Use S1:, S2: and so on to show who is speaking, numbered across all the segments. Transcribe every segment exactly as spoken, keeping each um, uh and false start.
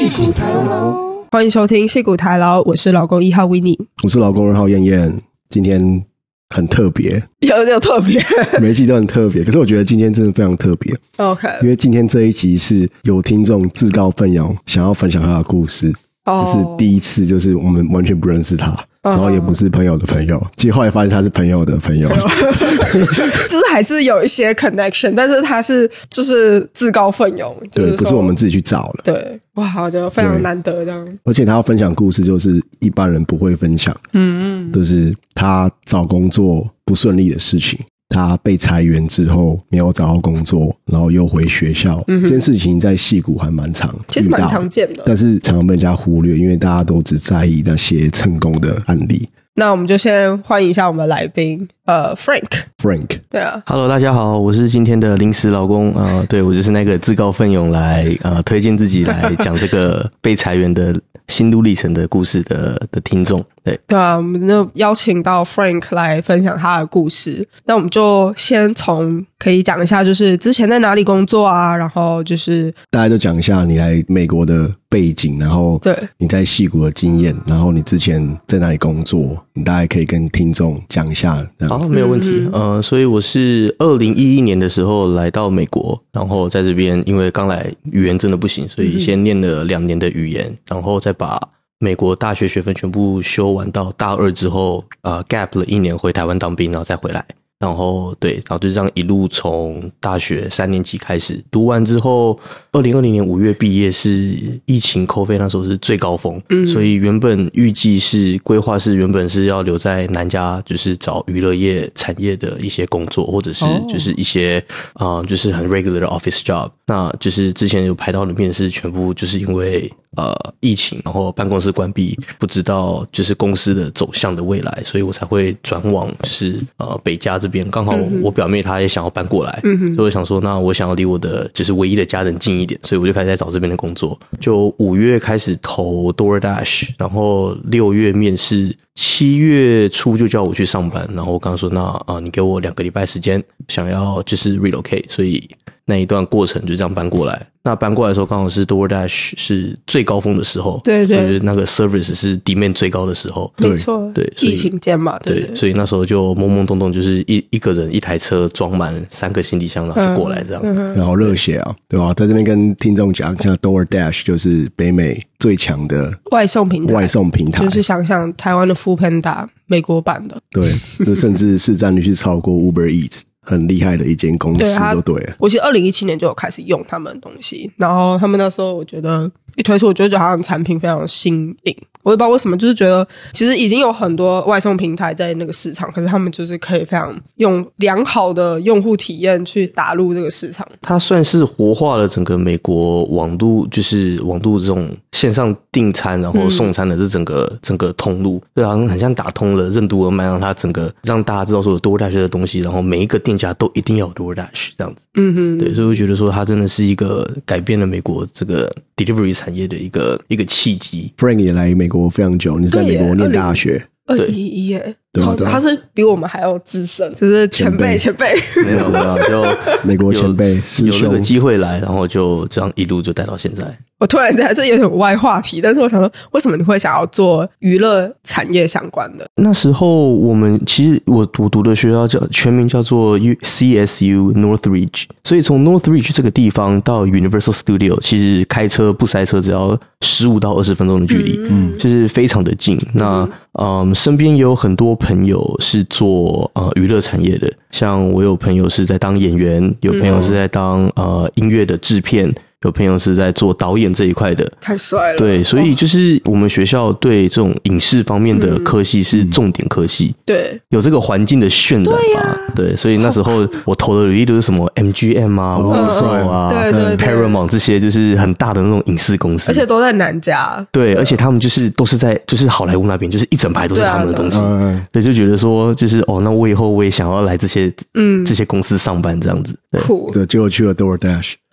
S1: 矽谷台劳，欢迎收听矽谷台劳，我是老公一号 Winnie，
S2: 我是老公二号燕燕。今天很特别，
S1: 有有特别，
S2: 每一集都很特别，可是我觉得今天真的非常特别。
S1: OK，
S2: 因为今天这一集是有听众自告奋勇想要分享他的故事，这、oh. 是第一次，就是我们完全不认识他。Uh-huh. 然后也不是朋友的朋友，其实后来发现他是朋友的朋友，
S1: 就是还是有一些 connection， 但是他是就是自告奋勇，就是、
S2: 对，不是我们自己去找了。
S1: 对，哇，我觉得非常难得这样。
S2: 而且他要分享故事，就是一般人不会分享，嗯嗯，就是他找工作不顺利的事情。他被裁员之后没有找到工作，然后又回学校，嗯、这件事情在矽谷还蛮常遇到，
S1: 其实蛮常见的，
S2: 但是常常被人家忽略，因为大家都只在意那些成功的案例。
S1: 那我们就先欢迎一下我们的来宾，呃 ，Frank。
S2: Frank，
S1: 对啊
S3: ，Hello， 大家好，我是今天的临时老公，呃，对我就是那个自告奋勇来呃推荐自己来讲这个被裁员的心路历程的故事的的听众。对
S1: 对啊，我们就邀请到 Frank 来分享他的故事。那我们就先从可以讲一下，就是之前在哪里工作啊，然后就是
S2: 大家就讲一下你来美国的背景，然后对你在矽谷的经验，然后你之前在哪里工作，你大概可以跟听众讲一下这样子。
S3: 好，没有问题。嗯、呃，所以我是二零一一年的时候来到美国，然后在这边因为刚来语言真的不行，所以先念了两年的语言，然后再把美国大学学分全部修完到大二之后，呃 gap 了一年回台湾当兵，然后再回来。然后对，然后就这样一路从大学三年级开始读完之后，二零二零年五月毕业，是疫情 COVID 那时候是最高峰，嗯，所以原本预计是规划是原本是要留在南加，就是找娱乐业产业的一些工作，或者是就是一些啊、呃、就是很 regular 的 office job。那就是之前有排到的面试，全部就是因为呃疫情，然后办公室关闭，不知道就是公司的走向的未来，所以我才会转往就是呃北加这边。刚好我表妹她也想要搬过来，嗯哼，所以我想说，那我想要离我的就是唯一的家人近一点，所以我就开始在找这边的工作。就五月开始投 DoorDash， 然后六月面试，七月初就叫我去上班，然后我刚刚说，那啊、呃、你给我两个礼拜时间，想要就是 relocate， 所以那一段过程就这样搬过来。那搬过来的时候刚好是 DoorDash 是最高峰的时候，
S1: 对对，
S3: 就是那个 service 是 demand 最高的时候，
S1: 没错，
S3: 对，
S1: 疫情间嘛，对 对,
S3: 对，所以那时候就懵懵懂懂，就是一一个人一台车装满三个行李箱，然后就过来这样，
S1: 嗯嗯、
S2: 然后热血啊，对吧？在这边跟听众讲，像 DoorDash 就是北美最强的
S1: 外送平台，
S2: 外送平台，
S1: 就是想想台湾的 Foodpanda 美国版的，
S2: 对，就甚至市占率是超过 Uber Eats。很厉害的一间公司就对了。
S1: 我其实二零一七年就有开始用他们的东西，然后他们那时候我觉得一推出，我就觉得好像产品非常新颖。我也不知道为什么，就是觉得其实已经有很多外送平台在那个市场，可是他们就是可以非常用良好的用户体验去打入这个市场。
S3: 它算是活化了整个美国网路，就是网路这种线上订餐然后送餐的这整个、嗯、整个通路，对，好像很像打通了任督二脉，让它整个让大家知道说有 DoorDash 的东西，然后每一个店家都一定要有 DoorDash 这样子。嗯哼，对，所以我觉得说它真的是一个改变了美国这个 delivery 产业的一个一个契机。
S2: Frank 也来美国非常久，你是在美国念大学？
S1: 二零一一耶，
S2: 对啊对啊，
S1: 他是比我们还要资深，只是前辈前辈。
S3: 没有没有，就
S2: 美国前辈
S3: 有有那个机会来，然后就这样一路就带到现在。
S1: 我突然在这有点歪话题，但是我想说，为什么你会想要做娱乐产业相关的？
S3: 那时候我们其实我我读的学校叫全名叫做 C S U Northridge， 所以从 Northridge 这个地方到 Universal Studio， 其实开车不塞车只要十五到二十分钟的距离，嗯，就是非常的近。那嗯，身边也有很多朋友是做呃娱乐产业的，像我有朋友是在当演员，有朋友是在当呃音乐的制片。有朋友是在做导演这一块的，
S1: 太帅了。
S3: 对，所以就是我们学校对这种影视方面的科系是重点科系，
S1: 嗯、对，
S3: 有这个环境的渲染吧。对,、啊、对，所以那时候我投的履历都是什么 M G M 啊、Warner 啊、
S1: 对对对
S3: Paramount 这些，就是很大的那种影视公司，
S1: 而且都在南加。
S3: 对，而且他们就是都是在就是好莱坞那边，就是一整排都是他们的东西。对,、
S2: 啊
S3: 对，就觉得说就是哦，那我以后我也想要来这些嗯这些公司上班这样子。
S1: 酷，
S2: 对，结果去了 DoorDash。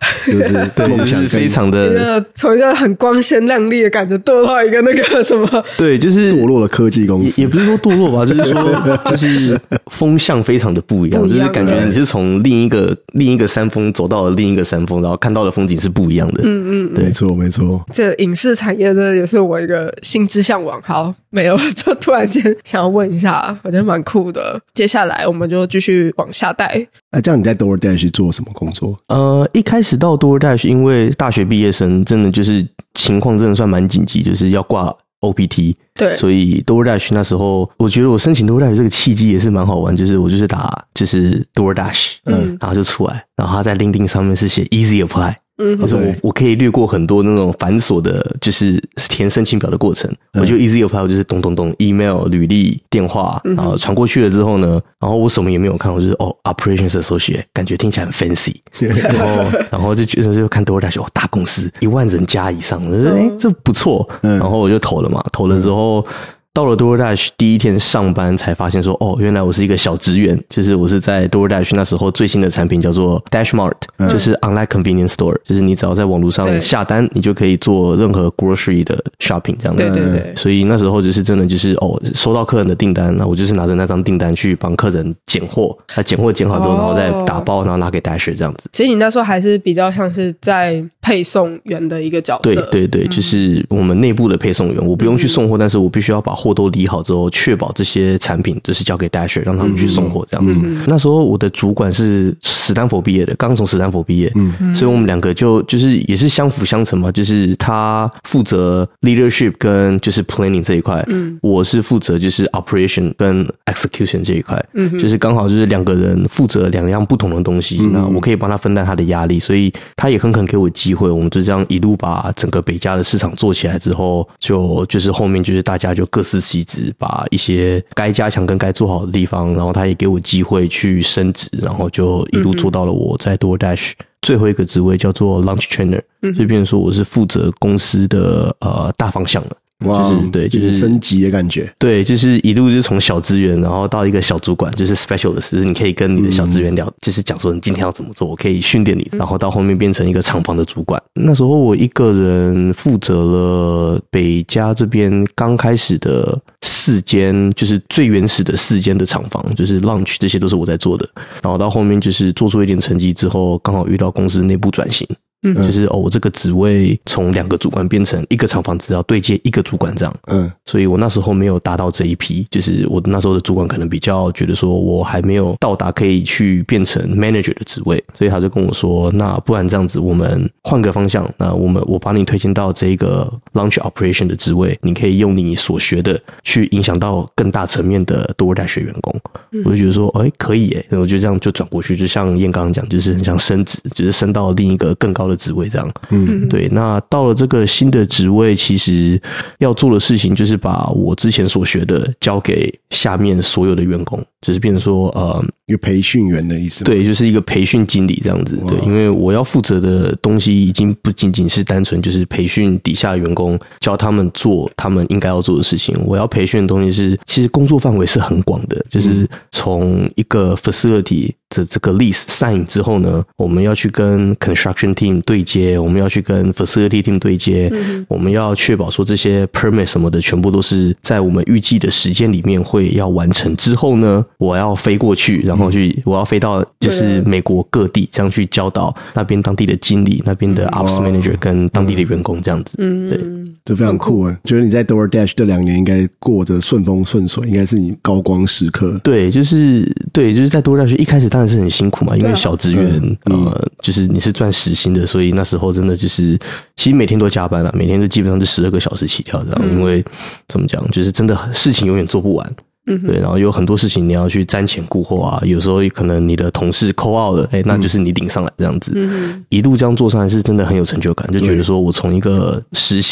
S2: 就是
S3: 对，
S2: 梦想
S3: 就是非常
S1: 一
S3: 的
S1: 个从一个很光鲜亮丽的感觉堕到一个那个什么，
S3: 对，就是
S2: 堕落的科技公司，
S3: 也也不是说堕落吧，就是说就是风向非常的不一样，
S1: 不一样
S3: 就是感觉你是从另一个另一个山峰走到了另一个山峰，然后看到的风景是不一样的。
S1: 嗯嗯，
S3: 对
S2: 没错没错。
S1: 这影视产业这也是我一个心之向往。好，没有，就突然间想要问一下，我觉得蛮酷的。接下来我们就继续往下带。
S2: 那、啊、这样你在 DoorDash 做什么工作？
S3: 呃，一开始到 DoorDash， 因为大学毕业生真的就是情况真的算蛮紧急，就是要挂 O P T，
S1: 对，
S3: 所以 DoorDash 那时候，我觉得我申请 DoorDash 这个契机也是蛮好玩，就是我就是打就是 DoorDash， 嗯，然后就出来，然后他在 LinkedIn 上面是写 Easy Apply。嗯，就是我我可以略过很多那种繁琐的，就是填申请表的过程，嗯、我就 easy apply， 我就是咚咚咚 email、履历、电话，然后传过去了之后呢，然后我什么也没有看，我就是哦 operations associate， 感觉听起来很 fancy， 然后然后就觉得就看 DoorDash 哦大公司一万人加以上，我说哎这不错，然后我就投了嘛，投了之后。到了 DoorDash 第一天上班才发现说，哦，原来我是一个小职员，就是我是在 DoorDash 那时候最新的产品叫做 DashMart，、嗯、就是 Online Convenience Store， 就是你只要在网络上下单，你就可以做任何 grocery 的 shopping 这样子。
S1: 对对对。
S3: 所以那时候就是真的就是哦，收到客人的订单，那我就是拿着那张订单去帮客人拣货，他拣货拣好之后，然后再打包，然后拿给 Dasher 这样子。
S1: 其实你那时候还是比较像是在配送员的一个角色。
S3: 对对对，就是我们内部的配送员，我不用去送货，但是我必须要把货都理好之后，确保这些产品就是交给 Dasher， 让他们去送货这样子。嗯、那时候我的主管是史丹佛毕业的，刚从史丹佛毕业，嗯，所以我们两个就就是也是相辅相成嘛，就是他负责 leadership 跟就是 planning 这一块，嗯，我是负责就是 operation 跟 execution 这一块，嗯，就是刚好就是两个人负责两样不同的东西，嗯、那我可以帮他分担他的压力，所以他也很肯给我机会，我们就这样一路把整个北加的市场做起来之后，就就是后面就是大家就各司其职，把一些该加强跟该做好的地方，然后他也给我机会去升职，然后就一路做到了我在 DoorDash 最后一个职位叫做 Lunch Trainer， 所以变成说我是负责公司的呃大方向的。
S2: 哇，
S3: 就是对，就是
S2: 升级的感觉。
S3: 对，就是一路就是从小职员，然后到一个小主管，就是 specialist， 就是你可以跟你的小职员聊，嗯、就是讲说你今天要怎么做，我可以训练你，然后到后面变成一个厂房的主管。那时候我一个人负责了北加这边刚开始的四间，就是最原始的四间的厂房，就是 lunch 这些都是我在做的。然后到后面就是做出一点成绩之后，刚好遇到公司内部转型。嗯，就是哦，我这个职位从两个主管变成一个厂房只要对接一个主管这样。嗯，所以我那时候没有达到这一批，就是我那时候的主管可能比较觉得说我还没有到达可以去变成 manager 的职位，所以他就跟我说，那不然这样子我们换个方向，那我们我把你推荐到这个 launch operation 的职位，你可以用你所学的去影响到更大层面的 DoorDash 员工。嗯、我就觉得说，哎，可以耶，我就这样就转过去，就像燕刚刚讲，就是很想升职，就是升到另一个更高的的职位这样。嗯，对。那到了这个新的职位，其实要做的事情就是把我之前所学的交给下面所有的员工，就是变成说呃
S2: 一个培训员的意思吗？
S3: 对，就是一个培训经理这样子。对，因为我要负责的东西已经不仅仅是单纯就是培训底下的员工，教他们做他们应该要做的事情。我要培训的东西是，其实工作范围是很广的，就是从一个 facility 的这个 lease sign 之后呢，我们要去跟 construction team 对接，我们要去跟 facility team 对接，嗯、我们要确保说这些 permit 什么的全部都是在我们预计的时间里面会要完成之后呢，我要飞过去，然后去、嗯、我要飞到就是美国各地，这样去教导那边当地的经理、那边的 ops manager 跟当地的员工这样子。嗯，对，
S2: 这非常酷啊！觉得你在 DoorDash 这两年应该过着顺风顺水，应该是你高光时刻。
S3: 对，就是对，就是在 DoorDash 一开始当然是很辛苦嘛，因为小职员、嗯、呃，就是你是赚时薪的，所以那时候真的就是其实每天都加班了，每天都基本上是十二个小时起跳这样，嗯、因为怎么讲，就是真的事情永远做不完。嗯，对，然后有很多事情你要去瞻前顾后啊，有时候可能你的同事 call out 了，哎，那就是你领上来这样子，嗯、一路这样做上来是真的很有成就感，就觉得说我从一个时薪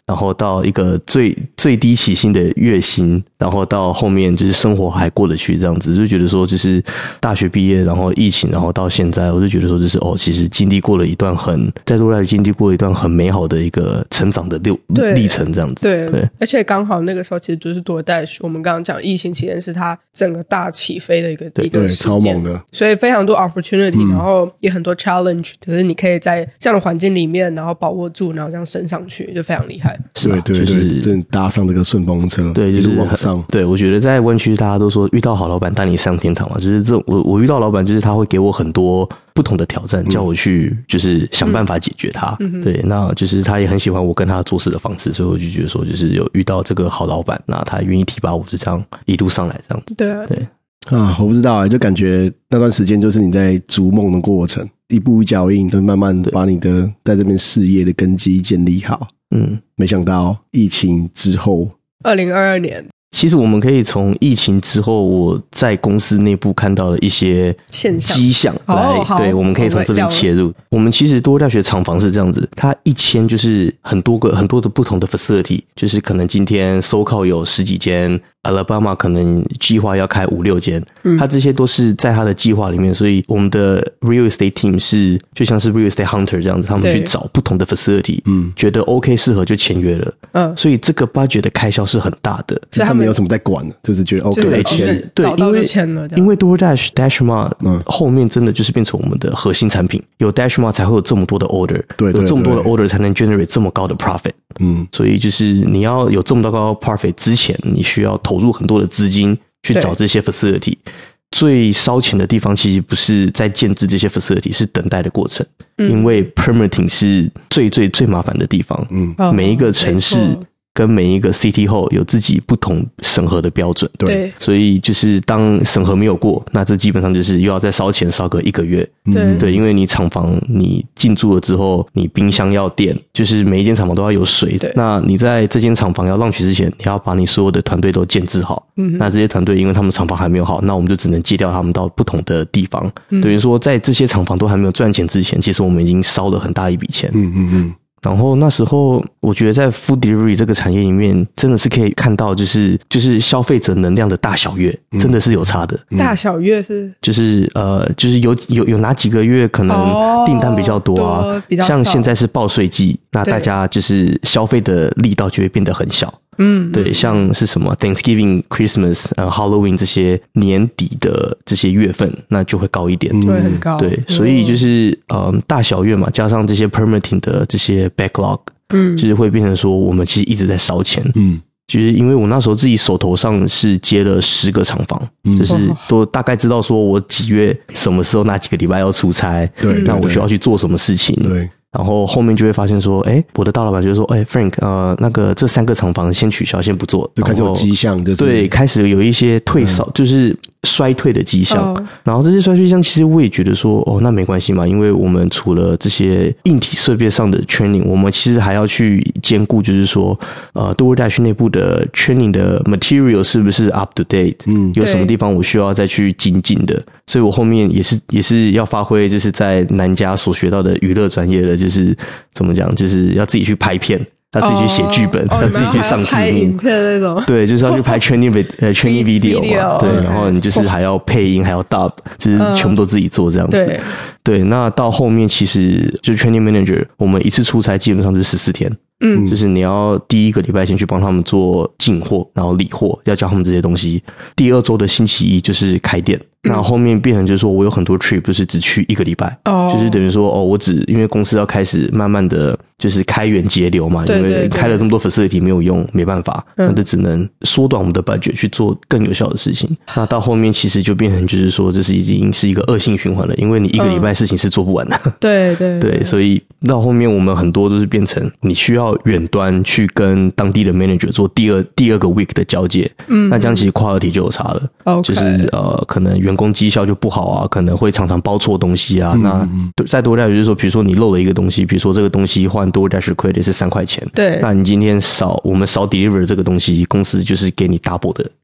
S3: 然后到一个最最低起薪的月薪，然后到后面就是生活还过得去这样子，就觉得说就是大学毕业，然后疫情，然后到现在，我就觉得说就是哦，其实经历过了一段很在多大经历过一段很美好的一个成长的历历程这样子。
S1: 对
S3: 对，
S1: 而且刚好那个时候其实就是多代我们刚刚讲疫情期间是它整个大起飞的一个一个
S2: 对
S1: 事件，
S2: 超猛的，
S1: 所以非常多 opportunity，嗯、然后也很多 challenge， 可是你可以在这样的环境里面，然后把握住，然后这样升上去，就非常厉害。
S3: 是吧？
S2: 对对对，
S3: 就是
S2: 真的搭上这个顺风车，
S3: 对，就是
S2: 一路往上。
S3: 对，我觉得在湾区大家都说遇到好老板带你上天堂嘛，就是这种我我遇到老板就是他会给我很多不同的挑战，叫我去就是想办法解决它。嗯、对，那就是他也很喜欢我跟他做事的方式，所以我就觉得说就是有遇到这个好老板，那他愿意提拔我，就这样一路上来这样子。
S1: 对啊，
S3: 对。
S2: 啊，我不知道啊，就感觉那段时间就是你在逐梦的过程，一步一脚印，就慢慢把你的在这边事业的根基建立好。嗯，没想到疫情之后，
S1: 二零二二年。
S3: 其实我们可以从疫情之后我在公司内部看到的一些
S1: 现象
S3: 迹象来，
S1: 哦、
S3: 对，我们可以从这边切入。我们其实多大学厂房是这样子，它一签就是很多个很多的不同的 facility， 就是可能今天 SoCal 有十几间，Alabama 可能计划要开五六间，嗯，它这些都是在它的计划里面，所以我们的 real estate team 是就像是 real estate hunter 这样子，他们去找不同的 facility， 嗯，觉得 OK 适合就签约了，嗯，所以这个 budget 的开销是很大的，
S2: 所以他们没有什么在管的，就是觉得 OK
S1: 对
S2: 签，
S1: 对，找到就签了，
S3: 因为 DoorDash Dashmart 嗯后面真的就是变成我们的核心产品，有 Dashmart 才会有这么多的 order，
S2: 对，
S3: 有这么多的 order 才能 generate 这么高的 profit， 嗯，所以就是你要有这么高 profit 之前，你需要投入很多的资金去找这些 facility。最烧钱的地方其实不是在建制这些 facility， 是等待的过程，嗯、因为 permitting 是最最最麻烦的地方。嗯，每一个城市跟每一个 city hall 有自己不同审核的标准，
S1: 对，
S3: 所以就是当审核没有过，那这基本上就是又要再烧钱烧个一个月，
S1: 对
S3: 对，因为你厂房你进驻了之后，你冰箱要电，就是每一间厂房都要有水，
S1: 对，
S3: 那你在这间厂房要launch之前，你要把你所有的团队都建制好，嗯，那这些团队因为他们厂房还没有好，那我们就只能借调他们到不同的地方，嗯、等于说在这些厂房都还没有赚钱之前，其实我们已经烧了很大一笔钱，嗯嗯嗯。然后那时候，我觉得在 food delivery 这个产业里面，真的是可以看到，就是就是消费者能量的大小月，真的是有差的。
S1: 嗯、大小月是
S3: 就是呃，就是有有有哪几个月可能订单比较多啊？
S1: 哦、多
S3: 像现在是报税季，那大家就是消费的力道就会变得很小。嗯，对，像是什么 Thanksgiving、Christmas、呃 Halloween 这些年底的这些月份，那就会高一点，
S1: 就会很高。
S3: 对，所以就是呃大小月嘛，加上这些 permitting 的这些 backlog， 嗯，就是会变成说我们其实一直在烧钱，嗯。就是因为我那时候自己手头上是接了十个厂房，嗯、就是都大概知道说我几月什么时候哪几个礼拜要出差，
S2: 对，
S3: 那我需要去做什么事情，
S2: 对。
S3: 然后后面就会发现说，哎，我的大老板就说，哎 ，Frank， 呃，那个这三个厂房先取消，先不做，
S2: 就开始有迹象，就是
S3: 对，开始有一些退少，嗯、就是衰退的迹象。
S1: 哦、
S3: 然后这些衰退迹象，其实我也觉得说，哦，那没关系嘛，因为我们除了这些硬体设备上的 training， 我们其实还要去兼顾，就是说，呃 ，DoorDash 内部的 training 的 material 是不是 up to date？ 嗯，有什么地方我需要再去精进的？所以我后面也是也是要发挥，就是在南加所学到的娱乐专业的，就是怎么讲，就是要自己去拍片，要自己去写剧本，
S1: 哦、
S3: 要自己去上字幕，
S1: 拍影片那种。
S3: 对，就是要去拍 training vid 呃 training video 嘛，对，然后你就是还要配音，还要 dub， 就是全部都自己做这样子。
S1: 嗯、对
S3: 对，那到后面其实就是 training manager， 我们一次出差基本上就是十四天。嗯，就是你要第一个礼拜先去帮他们做进货，然后理货，要教他们这些东西。第二周的星期一就是开店，嗯、那后面变成就是说我有很多 trip， 就是只去一个礼拜，哦，就是等于说哦，我只因为公司要开始慢慢的就是开源节流嘛，
S1: 对对对，
S3: 因为开了这么多 facility 没有用，没办法，嗯、那就只能缩短我们的 budget 去做更有效的事情。那到后面其实就变成就是说这是已经是一个恶性循环了，因为你一个礼拜事情是做不完的。嗯、
S1: 对对
S3: 对，所以到后面我们很多都是变成你需要远端去跟当地的 manager 做第二第二个 week 的交接，嗯，那这样其实 quality 就有差了，
S1: okay.
S3: 就是呃可能员工绩效就不好啊，可能会常常包错东西啊，嗯、那再多点就是说，比如说你漏了一个东西，比如说这个东西换 DoorDash credit 是三块钱，
S1: 对，
S3: 那你今天少我们少 deliver 这个东西，公司就是给你 double 的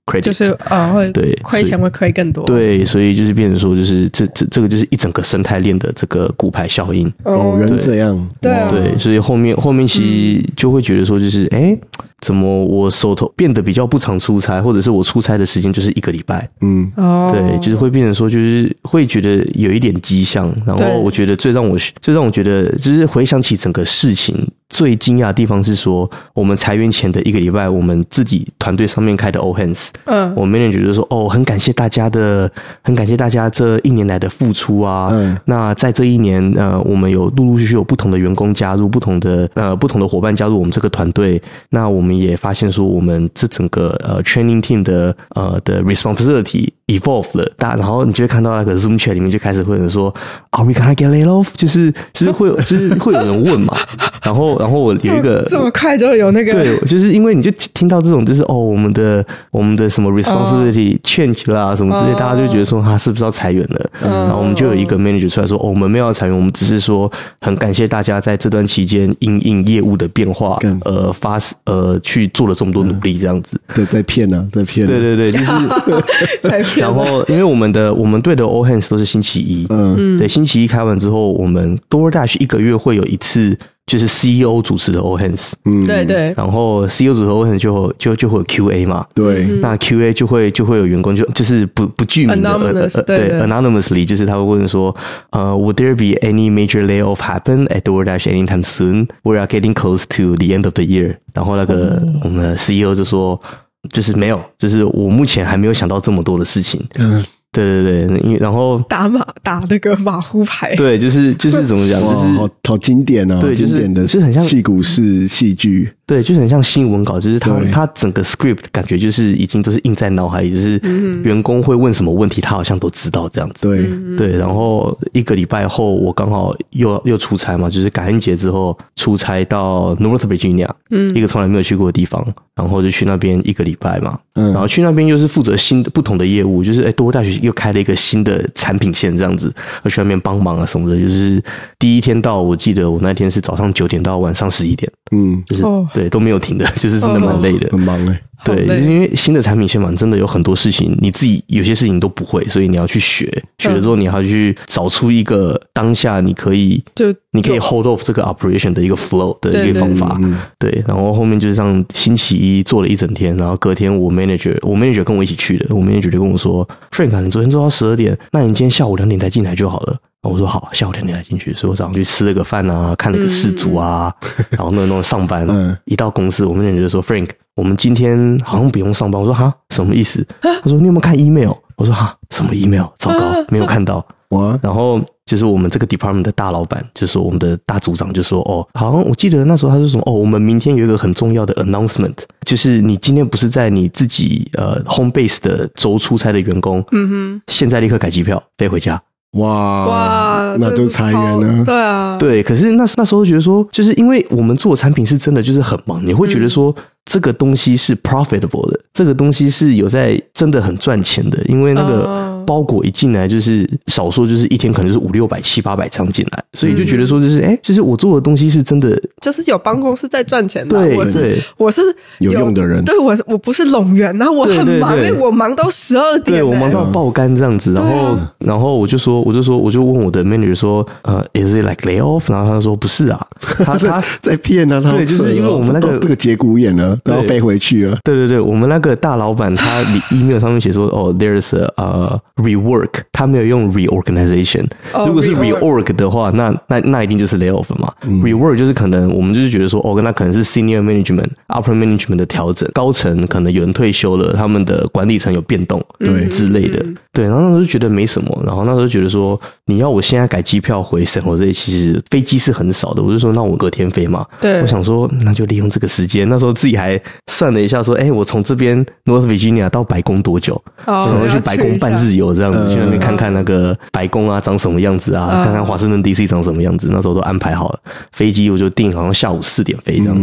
S3: credit，
S1: 就是啊、呃、会
S3: 对
S1: 亏钱会亏更多。
S3: 对，所以就是变成说，就是这这这个就是一整个生态链的这个骨牌效应。
S2: 哦，原来这样，
S1: 对啊，
S3: 对，所以后面后面其实就会觉得说，就是哎、嗯，怎么我手头变得比较不常出差，或者是我出差的时间就是一个礼拜，
S2: 嗯，
S1: 哦，
S3: 对，就是会变成说，就是会觉得有一点迹象。然后我觉得最让我最让我觉得，就是回想起整个事情。最惊讶的地方是说，我们裁员前的一个礼拜，我们自己团队上面开的 all hands， 嗯，我们 manager 就说，哦，很感谢大家的，很感谢大家这一年来的付出啊。嗯，那在这一年，呃，我们有陆陆续续有不同的员工加入，不同的呃不同的伙伴加入我们这个团队。那我们也发现说，我们这整个呃 training team 的呃的 responsibility evolve 了。大，然后你就会看到那个 Zoom chat 里面就开始会有人说 ，Are we gonna get laid off？ 就是就是会有就是会有人问嘛，然后。然后我有一个
S1: 这么快就有那个
S3: 对，就是因为你就听到这种就是哦，我们的我们的什么 responsibility change 啦、啊、什么之类， uh, 大家就觉得说他是不是要裁员了？ Uh, 然后我们就有一个 manager 出来说，哦，我们没有要裁员，我们只是说很感谢大家在这段期间因应业务的变化，呃发呃去做了这么多努力，这样子。
S2: 对，在骗啊，在骗、啊。
S3: 对对对，就是
S1: 在骗。
S3: 然后因为我们的我们队的 all hands 都是星期一，嗯，对，星期一开完之后，我们 DoorDash 一个月会有一次。就是 C E O 主持的 all hands，
S1: 嗯，对对，
S3: 然后 C E O 主持的 all hands 就就就会有 Q A 嘛，
S2: 对，
S3: 那 Q A 就会就会有员工就就是不不具名的
S1: Anonymous，
S3: 呃对, 对 anonymously， 就是他会问说，呃 ，Would there be any major layoff happen at DoorDash anytime soon? We are getting close to the end of the year。然后那个、oh. 我们的 C E O 就说，就是没有，就是我目前还没有想到这么多的事情。嗯。对对对，因为然后
S1: 打马打那个马虎牌，
S3: 对，就是就是怎么讲，就是
S2: 好好经典啊，
S3: 对，
S2: 经典的，
S3: 就是很像
S2: 戏骨式戏剧，
S3: 对，就是很像新闻稿，就是他他整个 script 感觉就是已经都是印在脑海里，就是员工会问什么问题，他好像都知道这样子。
S2: 对
S3: 对，然后一个礼拜后，我刚好又又出差嘛，就是感恩节之后出差到 North Virginia， 嗯，一个从来没有去过的地方，然后就去那边一个礼拜嘛，嗯，然后去那边又是负责新的不同的业务，就是哎，多大学又开了一个新的产品线这样子，而去那边帮忙啊什么的，就是第一天到，我记得我那天是早上九点到晚上十一点，嗯，就是、哦、对都没有停的，就是真的蛮累的，
S2: 很忙哎、欸。
S3: 对，因为新的产品线嘛，真的有很多事情你自己有些事情都不会，所以你要去学，学了之后你要去找出一个当下你可以就你可以 hold off 这个 operation 的一个 flow 的一个方法。对, 对, 对, 对，然后后面就是让星期一做了一整天，然后隔天我 manager 我 manager 跟我一起去的，我 manager 就跟我说 Frank 啊，你昨天做到十二点，那你今天下午两点才进来就好了。我说好，下午两点才进去，所以我早上去吃了个饭啊，看了个世足啊，嗯、然后那种上班，嗯、一到公司，我们就说 Frank， 我们今天好像不用上班。我说哈，什么意思？他说你有没有看 email？ 我说哈，什么 email？ 糟糕，没有看到。
S2: 哇！
S3: 然后就是我们这个 department 的大老板，就说我们的大组长就说哦，好像我记得那时候他说什么哦，我们明天有一个很重要的 announcement， 就是你今天不是在你自己呃 home base 的州出差的员工，嗯哼，现在立刻改机票飞回家。
S2: 哇哇，那就裁员了。
S1: 对啊，
S3: 对。可是那那时候觉得说，就是因为我们做产品是真的就是很忙，你会觉得说、嗯、这个东西是 profitable 的，这个东西是有在真的很赚钱的，因为那个包裹一进来就是少说就是一天可能就是五六百七八百张进来，所以就觉得说就是哎、嗯，就是我做的东西是真的，
S1: 就是有帮公司在赚钱的。
S3: 对，
S1: 我是我是
S2: 有, 有用的人，
S1: 对我我不是冗员，然后我很忙，因为我忙到十二点，
S3: 对我忙到爆肝这样子，然后、啊、然后我就说我就说我就问我的 manager 说呃 is it like layoff？ 然后他就说不是啊，他他
S2: 在骗啊，他
S3: 对，就是因为我们那个
S2: 这个节骨眼了，都要飞回去了。
S3: 对对对，我们那个大老板他 email 上面写说哦 there's a uh, rework， 他没有用 reorganization、哦。如果是 reorg 的话，那那那一定就是 layoff 嘛、嗯。rework 就是可能我们就是觉得说哦，那可能是 senior management、upper management 的调整，高层可能有人退休了，他们的管理层有变动，对之类的。嗯、对，然后那时候就觉得没什么，然后那时候就觉得说你要我现在改机票回圣荷西，其实飞机是很少的，我就说那我隔天飞嘛。
S1: 对，
S3: 我想说那就利用这个时间，那时候自己还算了一下说，哎，我从这边 North Virginia 到白宫多久？哦，然后去白宫半日游这样子，去那边看看那个白宫啊长什么样子啊，嗯、看看华盛顿 D C 长什么样子，那时候都安排好了。飞机我就订好像下午四点飞这样子。嗯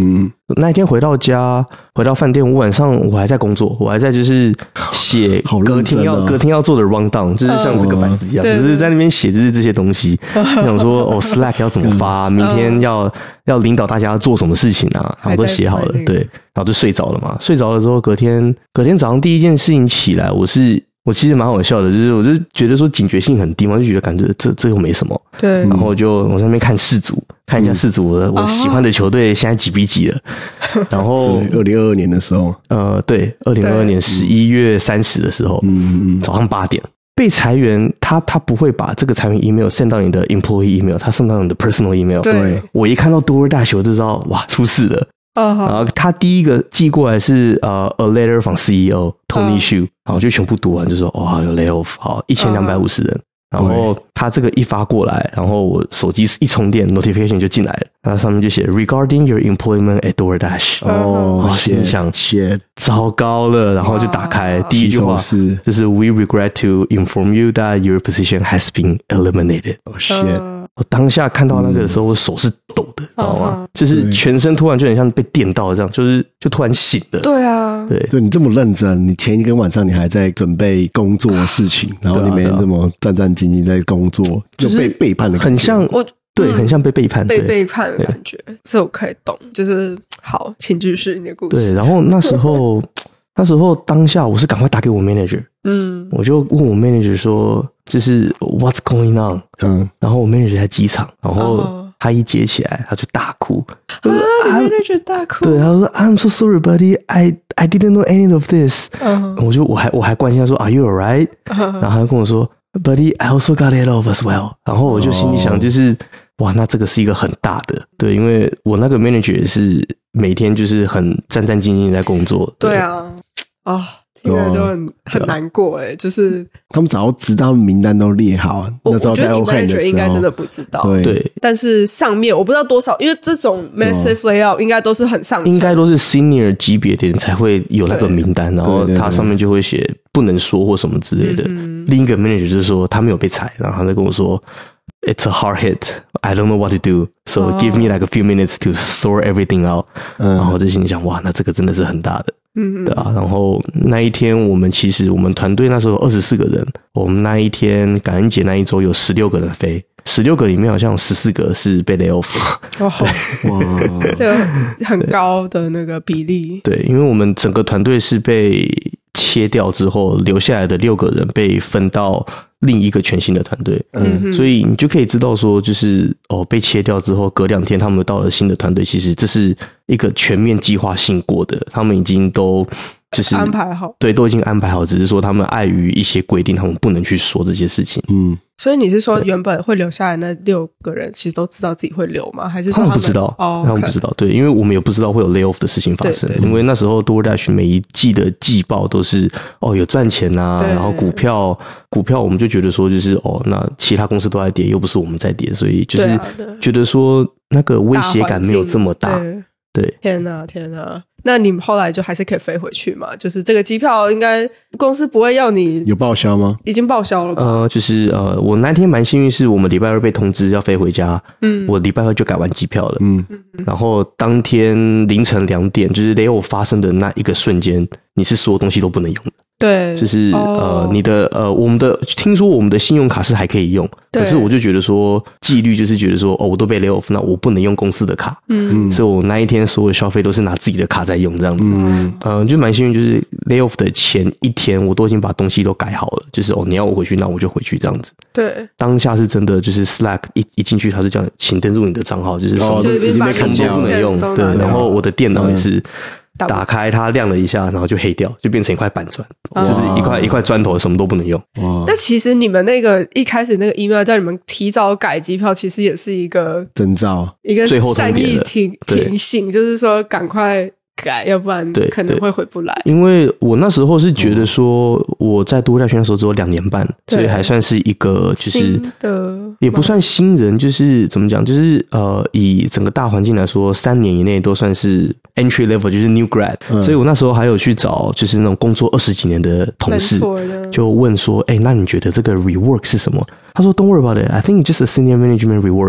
S3: 那一天回到家，回到饭店，我晚上我还在工作，我还在就是写隔天要、
S2: 好认真哦
S3: 隔天要做的 rundown， 就是像这个板子一样，
S1: 嗯
S3: 只是在那边写就是这些东西，想说哦 Slack 要怎么发，明天要要领导大家做什么事情啊，然后都写好了，对，然后就睡着了嘛。睡着了之后，隔天隔天早上第一件事情起来，我是。我其实蛮好笑的，就是我就觉得说警觉性很低嘛，就觉得感觉这这又没什么，
S1: 对，
S3: 然后就往上面看世足，看一下世足，我我喜欢的球队现在几比几了，然后
S2: 二零二二年的时候，
S3: 呃，对，二零二二年十一月三十的时候，
S2: 嗯嗯，
S3: 早上八点被裁员，他他不会把这个裁员 email send 到你的 employee email， 他 send 到你的 personal email，
S1: 对，
S3: 我一看到 DoorDash 我就知道哇出事了。
S1: Uh-huh.
S3: 然后他第一个寄过来是呃 a letter from C E O Tony Xu， 然后就全部读完就说哇有 layoff， 好一千两百五十人。然后他这个一发过来，然后我手机一充电 notification 就进来了，然后上面就写 regarding your employment at DoorDash。
S2: 哦，
S3: 心想
S2: shit，
S3: 糟糕了，然后就打开第一句话
S2: 是
S3: 就是 we regret to inform you that your position has been eliminated。
S2: 哦 shit。
S3: 我当下看到那个的时候，我手是抖的，知道吗？
S1: 嗯、
S3: 就是全身突然就很像被电到这样，就是就突然醒了。
S1: 对啊，
S3: 对，
S2: 对你这么认真，你前一个晚上你还在准备工作的事情，然后你每天这么战战兢兢在工作，就被背叛的感觉，
S3: 很像
S1: 我
S3: 对，很像被背叛，
S1: 被背叛的感觉，这我可以懂。就是好，请继续你的故事。
S3: 对，然后那时候那时候当下我是赶快打给我 manager， 嗯，我就问我 manager 说，就是 what's going on， 嗯，然后我 manager 在机场，然后他一接起来他就大哭，
S1: 啊，你 manager 大哭，
S3: 对，他说 I'm so sorry buddy, I I didn't know any of this， 嗯，我就我还我还关心他说 Are you alright？ 然后他就跟我说 Buddy, I also got laid off as well， 然后我就心里想就是。哇，那这个是一个很大的，对，因为我那个 manager 也是每天就是很战战兢兢在工作。
S1: 对, 对啊，啊、哦，听了就很、哦、很难过哎，就是
S2: 他们早就知道名单都列好，那时候在 O K 的时候，
S1: 应该真的不知道。
S2: 对
S3: 对，
S1: 但是上面我不知道多少，因为这种 massive layout 应该都是很上层，
S3: 应该都是 senior 级别的人才会有那个名单，然后他上面就会写不能说或什么之类的。嗯、另一个 manager 就是说他没有被裁，然后他就跟我说。It's a hard hit. I don't know what to do. So give me like a few minutes to sort everything out. 嗯、然后我就心里想，哇，那这个真的是很大的，嗯，对啊。然后那一天，我们其实我们团队那时候有二十四个人，我们那一天感恩节那一周有十六个人飞，十六个里面好像有十四个是被 lay off 的。
S1: 哦，哇，这个很高的那个比例。
S3: 对，因为我们整个团队是被切掉之后，留下来的六个人被分到。另一个全新的团队，嗯，所以你就可以知道说，就是哦，被切掉之后，隔两天他们到了新的团队，其实这是一个全面计划性过的，他们已经都就是
S1: 安排好，
S3: 对，都已经安排好，只是说他们碍于一些规定，他们不能去说这些事情，嗯。
S1: 所以你是说原本会留下来那六个人，其实都知道自己会留吗？还是说他们
S3: 他们不知道？
S1: 哦，
S3: 他们不知道，对，因为我们也不知道会有 layoff 的事情发生，因为那时候 DoorDash 每一季的季报都是哦有赚钱啊，然后股票股票我们就觉得说就是哦，那其他公司都在跌，又不是我们在跌，所以就是觉得说那个威胁感没有这么大。对，
S1: 天哪天哪！那你们后来就还是可以飞回去嘛？就是这个机票应该公司不会要你
S2: 有报销吗？
S1: 已经报销了吧？
S3: 呃，就是呃，我那天蛮幸运，是我们礼拜二被通知要飞回家，嗯，我礼拜二就改完机票了，嗯，然后当天凌晨两点，就是 layoff 发生的那一个瞬间，你是所有东西都不能用的。
S1: 对，
S3: 就是、哦、呃，你的呃，我们的听说我们的信用卡是还可以用，可是我就觉得说纪律就是觉得说哦，我都被 lay off， 那我不能用公司的卡，嗯，所以我那一天所有消费都是拿自己的卡在用这样子，嗯，呃，就蛮幸运，就是 lay off 的前一天我都已经把东西都改好了，就是哦，你要我回去，那我就回去这样子。
S1: 对，
S3: 当下是真的，就是 Slack 一一进去，他是这样，请登录你的账号，就是什么
S2: 都已经被砍掉
S3: 不能用，对，然后我的电脑也是。嗯打开它亮了一下，然后就黑掉，就变成一块板砖，就是一块一块砖头，什么都不能用。
S1: 那其实你们那个一开始那个 email 叫你们提早改机票，其实也是一个
S2: 征兆，
S1: 一个善意提提醒，就是说赶快改，要不然可能会回不来。
S3: 因为我那时候是觉得说我在多大学的时候只有两年半，所以还算是一个就是也不算新人，就是怎么讲，就是呃以整个大环境来说，三年以内都算是 entry level， 就是 new grad，嗯，所以我那时候还有去找就是那种工作二十几年的同事，就问说，哎，那你觉得这个 rework 是什么？他说 Don't worry about it, I think it's just a senior management rework。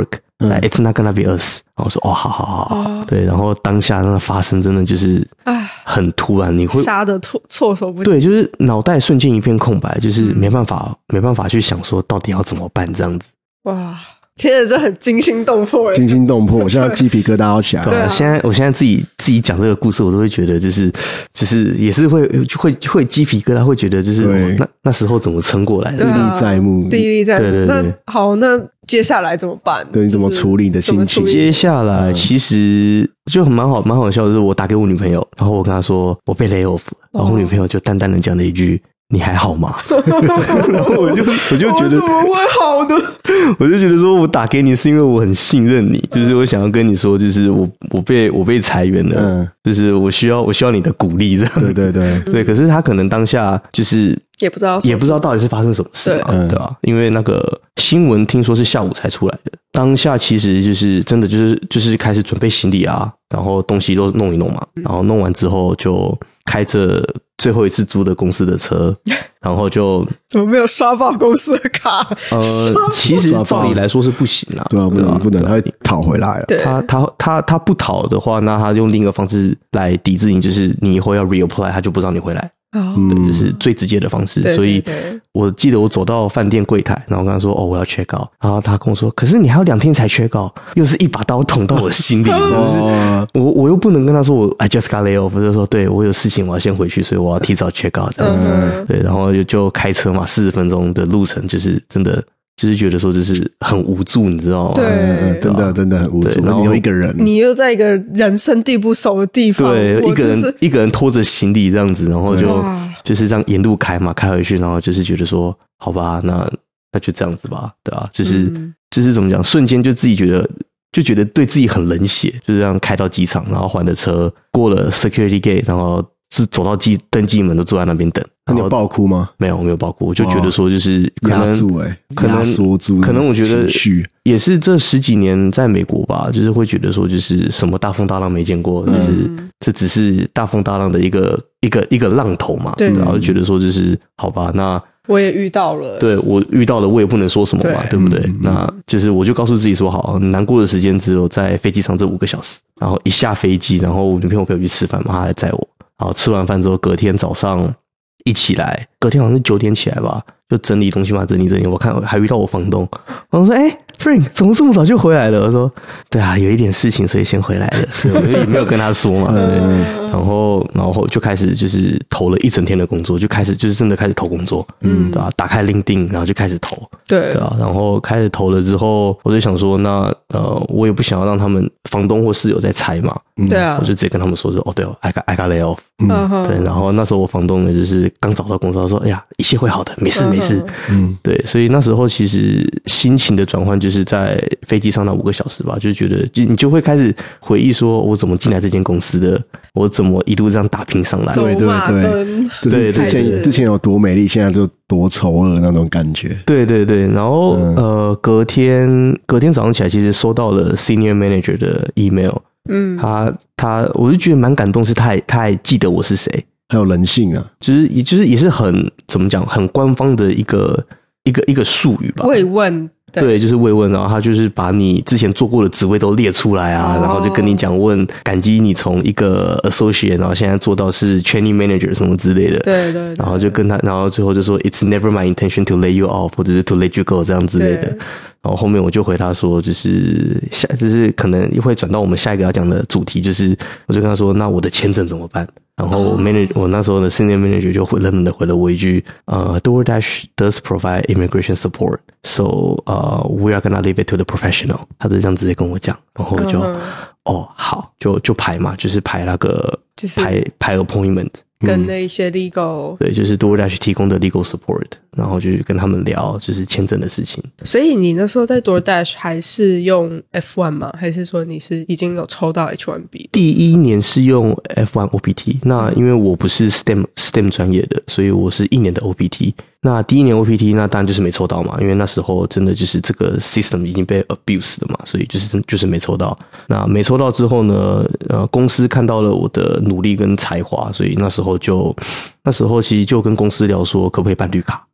S2: 嗯
S3: It's not gonna be us。然后我说哦，好好好好，哦、对，然后当下那个发生真的就是很突然，你会
S1: 杀得措措手不及，
S3: 对，就是脑袋瞬间一片空白，就是没办法、嗯、没办法去想说到底要怎么办这样子。
S1: 哇！天啊，这很惊心动魄，
S2: 惊心动魄，我现在鸡皮疙瘩要起来。
S3: 对啊，现在我现在自己自己讲这个故事，我都会觉得就是就是也是会会会鸡皮疙瘩，会觉得就是、哦、那那时候怎么撑过来的，
S2: 历历在目，
S1: 历历在目。
S3: 对对对。
S1: 那好，那接下来怎么办？
S2: 对，你怎么处理你的心情？
S3: 接下来其实就蛮好蛮好笑的，就是我打给我女朋友，然后我跟她说我被 lay off 了，然后我女朋友就淡淡的讲了一句。你还好吗？然后我就我就觉得
S1: 我怎么会好呢？
S3: 我就觉得说我打给你是因为我很信任你，就是我想要跟你说，就是我我被我被裁员了，嗯，就是我需要我需要你的鼓励这样。
S2: 对对对
S3: 对，可是他可能当下就是
S1: 也不知道
S3: 也不知道到底是发生什么事嘛，对吧、啊？因为那个新闻听说是下午才出来的，当下其实就是真的就是就是开始准备行李啊，然后东西都弄一弄嘛，然后弄完之后就开着最后一次租的公司的车，然后就
S1: 怎么没有刷爆公司的卡？
S3: 呃，其实照理来说是不行啦，
S2: 对啊，不能不能，他会讨回来了。
S3: 他他他他不讨的话，那他用另一个方式来抵制你，就是你以后要 reapply， 他就不让你回来。
S1: 哦，
S3: 对，这是最直接的方式。
S1: 对对对，
S3: 所以我记得我走到饭店柜台，然后跟他说：“哦，我要 check out。”然后他跟我说：“可是你还有两天才 check out。”又是一把刀捅到我心里。哦、我我又不能跟他说我 I just got laid off， 就说对我有事情，我要先回去，所以我要提早 check out 这样子。嗯、对，然后就就开车嘛，四十分钟的路程，就是真的。就是觉得说，就是很无助，你知道吗？
S1: 对，
S2: 嗯、真的真的很无助。然后你又一个人，
S1: 你又在一个人生地不熟的地方，
S3: 对，
S1: 一
S3: 个人一个人拖着行李这样子，然后就就是这样沿路开嘛，开回去，然后就是觉得说，好吧，那那就这样子吧，对吧、啊？就是、嗯、就是怎么讲，瞬间就自己觉得就觉得对自己很冷血，就是这样开到机场，然后还了车，过了 security gate， 然后是走到机登机门，都坐在那边等。
S2: 那你有爆哭吗？
S3: 没有，我没有爆哭，我就觉得说，就是可能
S2: 压住哎，
S3: 可能
S2: 缩住，
S3: 可能我觉得也是这十几年在美国吧，就是会觉得说，就是什么大风大浪没见过，就是、嗯、这只是大风大浪的一个一个一个浪头嘛，
S1: 对，
S3: 然后觉得说，就是好吧，那
S1: 我也遇到了，
S3: 对我遇到了，我也不能说什么嘛， 对, 对不对、嗯？那就是我就告诉自己说，好，难过的时间只有在飞机上这五个小时，然后一下飞机，然后我女朋友陪我去吃饭嘛，她来载我。然后吃完饭之后，隔天早上一起来，隔天好像是九点起来吧，就整理东西嘛，整理整理。我看还遇到我房东，我说：“哎、欸、，Frank 怎么这么早就回来了？”我说：“对啊，有一点事情，所以先回来了。”我也没有跟他说嘛，对。然后，然后就开始就是投了一整天的工作，就开始就是真的开始投工作，嗯，对吧、啊？打开 LinkedIn， 然后就开始投，
S1: 对，
S3: 对啊。然后开始投了之后，我就想说，那呃，我也不想要让他们房东或室友再猜嘛，
S1: 对啊，
S3: 我就直接跟他们说，说哦，对哦 ，I got I got lay off， 嗯，对。然后那时候我房东呢，就是刚找到工作，他说，哎呀，一切会好的，没事没事，嗯，对。所以那时候其实心情的转换就是在飞机上那五个小时吧，就觉得就你就会开始回忆说，我怎么进来这间公司的，我怎么一路这样打拼上来，
S2: 对对对，就是之前之前有多美丽，现在就多丑恶那种感觉。
S3: 对对对，然后、嗯、呃，隔天隔天早上起来，其实收到了 senior manager 的 email， 嗯，他他，我就觉得蛮感动，是他还他还记得我是谁，
S2: 还有人性啊，
S3: 就是也就是也是很怎么讲，很官方的一个一个一个术语吧，
S1: 慰问。
S3: 对, 对，就是慰问，然后他就是把你之前做过的职位都列出来啊， oh. 然后就跟你讲问，感激你从一个 associate， 然后现在做到是 training manager 什么之类的，
S1: 对 对, 对，
S3: 然后就跟他，然后最后就说 It's never my intention to lay you off， 或者是 to let you go 这样之类的。然后后面我就回他说，就是下，就是可能会转到我们下一个要讲的主题，就是我就跟他说，那我的签证怎么办？然后我 manager，、oh. 我那时候的 senior manager 就冷冷的回了我一句，呃 ，DoorDash does provide immigration support, so 呃、uh, we are gonna leave it to the professional。他就这样直接跟我讲，然后我就、uh-huh. 哦好，就就排嘛，就是排那个，就是排排 appointment。
S1: 跟那一些 legal、
S3: 嗯、对，就是 DoorDash 提供的 legal support， 然后就跟他们聊就是签证的事情。
S1: 所以你那时候在 DoorDash 还是用 F 一 吗？还是说你是已经有抽到 H 一 B？
S3: 第一年是用 F 一 O P T， 那因为我不是 STEM STEM 专业的，所以我是一年的 O P T。那第一年 O P T 那当然就是没抽到嘛，因为那时候真的就是这个 system 已经被 abuse 了嘛，所以就是就是没抽到。那没抽到之后呢，呃，公司看到了我的努力跟才华，所以那时候就那时候其实就跟公司聊说可不可以办绿卡。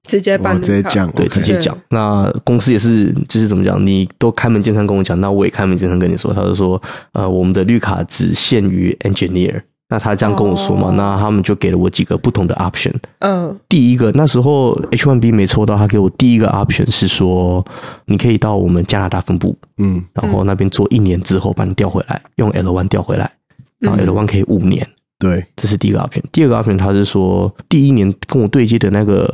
S1: 直接办绿卡，
S2: 直接讲，
S3: 对，
S2: OK
S3: 直接讲。那公司也是，就是怎么讲，你都开门见山跟我讲，那我也开门见山跟你说，他就说，呃，我们的绿卡只限于 engineer。那他这样跟我说嘛，
S1: 哦
S3: 那他们就给了我几个不同的 option。
S1: 嗯，
S3: 第一个，那时候 H 一 B 没抽到，他给我第一个 option 是说，你可以到我们加拿大分部，
S2: 嗯，
S3: 然后那边做一年之后把你调回来，用 L 一 调回来，然后 L 一 可以五年。
S2: 对，
S3: 这是第一个 option。第二个 option 他是说，第一年跟我对接的那个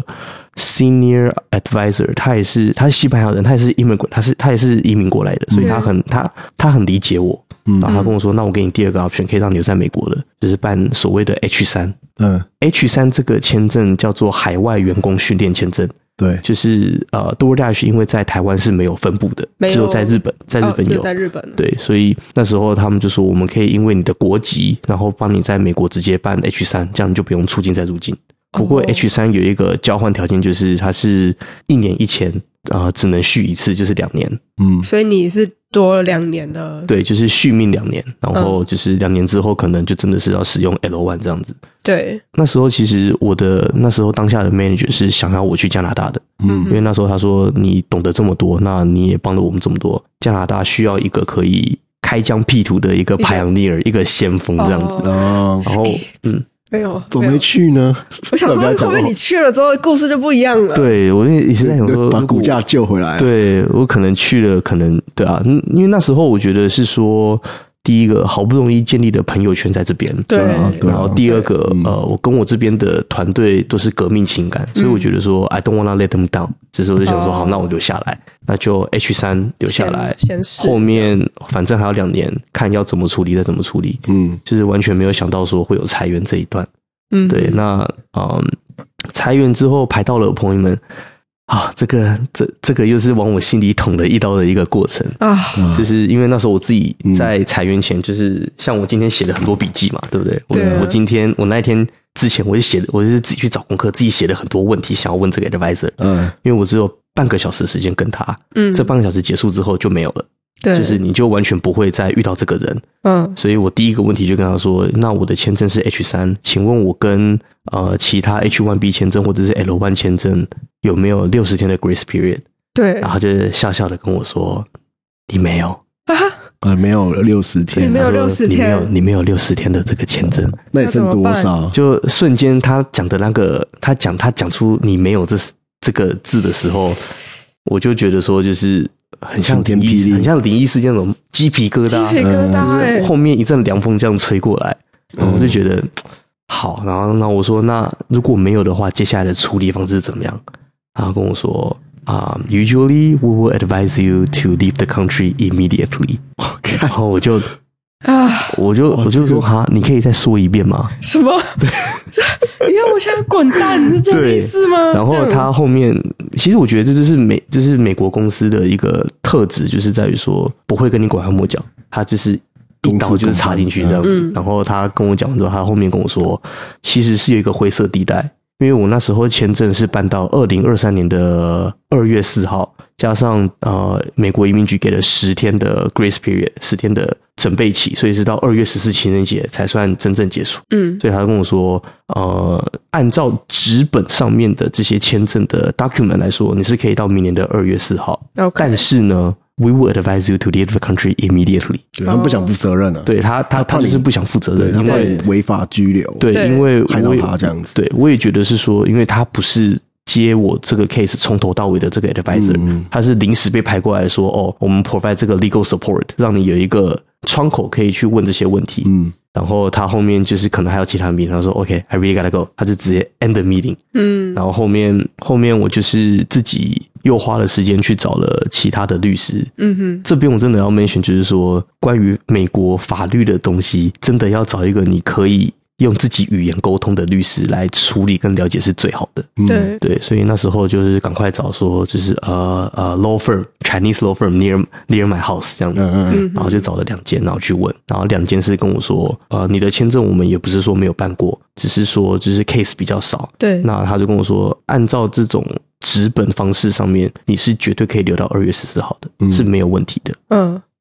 S3: senior advisor， 他也是他是西班牙人，他也是 immigrant， 他是他也是移民过来的，所以他很、嗯、他他很理解我。
S2: 嗯，
S3: 然后他跟我说，那我给你第二个 option， 可以让你留在美国的，就是办所谓的 H 三。
S2: 嗯
S3: ，H 三这个签证叫做海外员工训练签证。
S2: 对，
S3: 就是呃 DoorDash 因为在台湾是没有分部的，只有在日本，在日本有，
S1: 哦、在日本。
S3: 对，所以那时候他们就说，我们可以因为你的国籍，然后帮你在美国直接办 H 三，这样你就不用出境再入境。不过 H 三有一个交换条件，就是它是一年一签，呃，只能续一次，就是两年。
S2: 嗯，
S1: 所以你是多了两年的，
S3: 对，就是续命两年，然后就是两年之后可能就真的是要使用 L 一 这样子。
S1: 对，
S3: 那时候其实我的那时候当下的 manager 是想要我去加拿大的，嗯，因为那时候他说你懂得这么多，那你也帮了我们这么多，加拿大需要一个可以开疆辟土的一个 pioneer， 一个先锋这样子。
S2: 哦，
S3: 然后嗯。
S1: 没有，
S2: 怎么没去呢？
S1: 我想说，会不会你去了之后，故事就不一样了？
S3: 对，我也是在想说，
S2: 把股价救回来。
S3: 对，我可能去了，可能对啊，因为那时候我觉得是说，第一个好不容易建立的朋友圈在这边，
S1: 对，
S3: 然后第二个，呃，我跟我这边的团队都是革命情感，所以我觉得说 I don't wanna let them down， 这时候我就想说，好，那我留下来，那就 H 三留下来，
S1: 先试，
S3: 后面反正还有两年，看要怎么处理再怎么处理，嗯，就是完全没有想到说会有裁员这一段。嗯，对，那嗯，裁员之后排到了朋友们啊，这个这这个又是往我心里捅了一刀的一个过程啊，就是因为那时候我自己在裁员前，就是像我今天写了很多笔记嘛，对不对？我
S1: 对、啊、
S3: 我今天我那一天之前我就写，我就是自己去找功课，自己写了很多问题想要问这个 advisor， 嗯，因为我只有半个小时的时间跟他，嗯，这半个小时结束之后就没有了。对，就是你就完全不会再遇到这个人，嗯，所以我第一个问题就跟他说，那我的签证是 H 三，请问我跟呃其他 H 一 B 签证或者是 L 一 签证有没有六十天的 grace period？ 对，然后就笑笑的跟我说，你没有
S2: 啊，啊没有六十天，
S1: 你没有六十天，
S3: 你没有你没有六十天的这个签证，
S2: 那你剩多少？
S3: 就瞬间他讲的那个，他讲他讲出你没有这这个字的时候，我就觉得说就是。很像
S2: 天霹雳，
S3: 很像灵异事件那种鸡皮疙瘩，
S1: 鸡皮疙瘩、欸，
S3: 就是后面一阵凉风这样吹过来，嗯、我就觉得好。然后，那我说，那如果没有的话，接下来的处理方式是怎么样？然后跟我说啊、um, ，Usually we will advise you to leave the country immediately。然后我就啊，我就我就说哈，你可以再说一遍吗？
S1: 什么？你要我现在滚蛋，是这个意思吗？
S3: 然后他后面，其实我觉得这就是美，这是美国公司的一个特质，就是在于说不会跟你拐弯抹角，他就是一刀就是插进去这样子。嗯、然后他跟我讲之后，他后面跟我说，其实是有一个灰色地带，因为我那时候签证是办到二零二三年的二月四号，加上呃美国移民局给了十天的 grace period， 十天的准备期，所以是到二月十四情人节才算真正结束。嗯，所以他跟我说，呃，按照纸本上面的这些签证的 document 来说，你是可以到明年的二月四号。Okay. 但是呢 ，we will advise you to leave the country immediately。
S2: 对，他们不想负责任啊。
S3: 对他，他他就是不想负责任，因为
S2: 违法拘留。
S3: 对，因为
S2: 害到他这样子。
S3: 对，我也觉得是说，因为他不是。接我这个 case 从头到尾的这个 advisor，嗯、他是临时被派过来说，哦，我们 provide 这个 legal support， 让你有一个窗口可以去问这些问题。嗯，然后他后面就是可能还有其他 meeting， 他说 OK，I really gotta go， 他就直接 end the meeting。嗯，然后后面后面我就是自己又花了时间去找了其他的律师。嗯哼，这边我真的要 mention， 就是说关于美国法律的东西，真的要找一个你可以。用自己语言沟通的律师来处理跟了解是最好的。
S1: 对
S3: 对，所以那时候就是赶快找说，就是呃呃 law firm Chinese law firm near near my house 这样子，嗯嗯，然后就找了两间，然后去问，然后两间是跟我说，呃，你的签证我们也不是说没有办过，只是说就是 case 比较少。对，那他就跟我说，按照这种纸本方式上面，你是绝对可以留到二月十四号的，嗯、是没有问题的。嗯。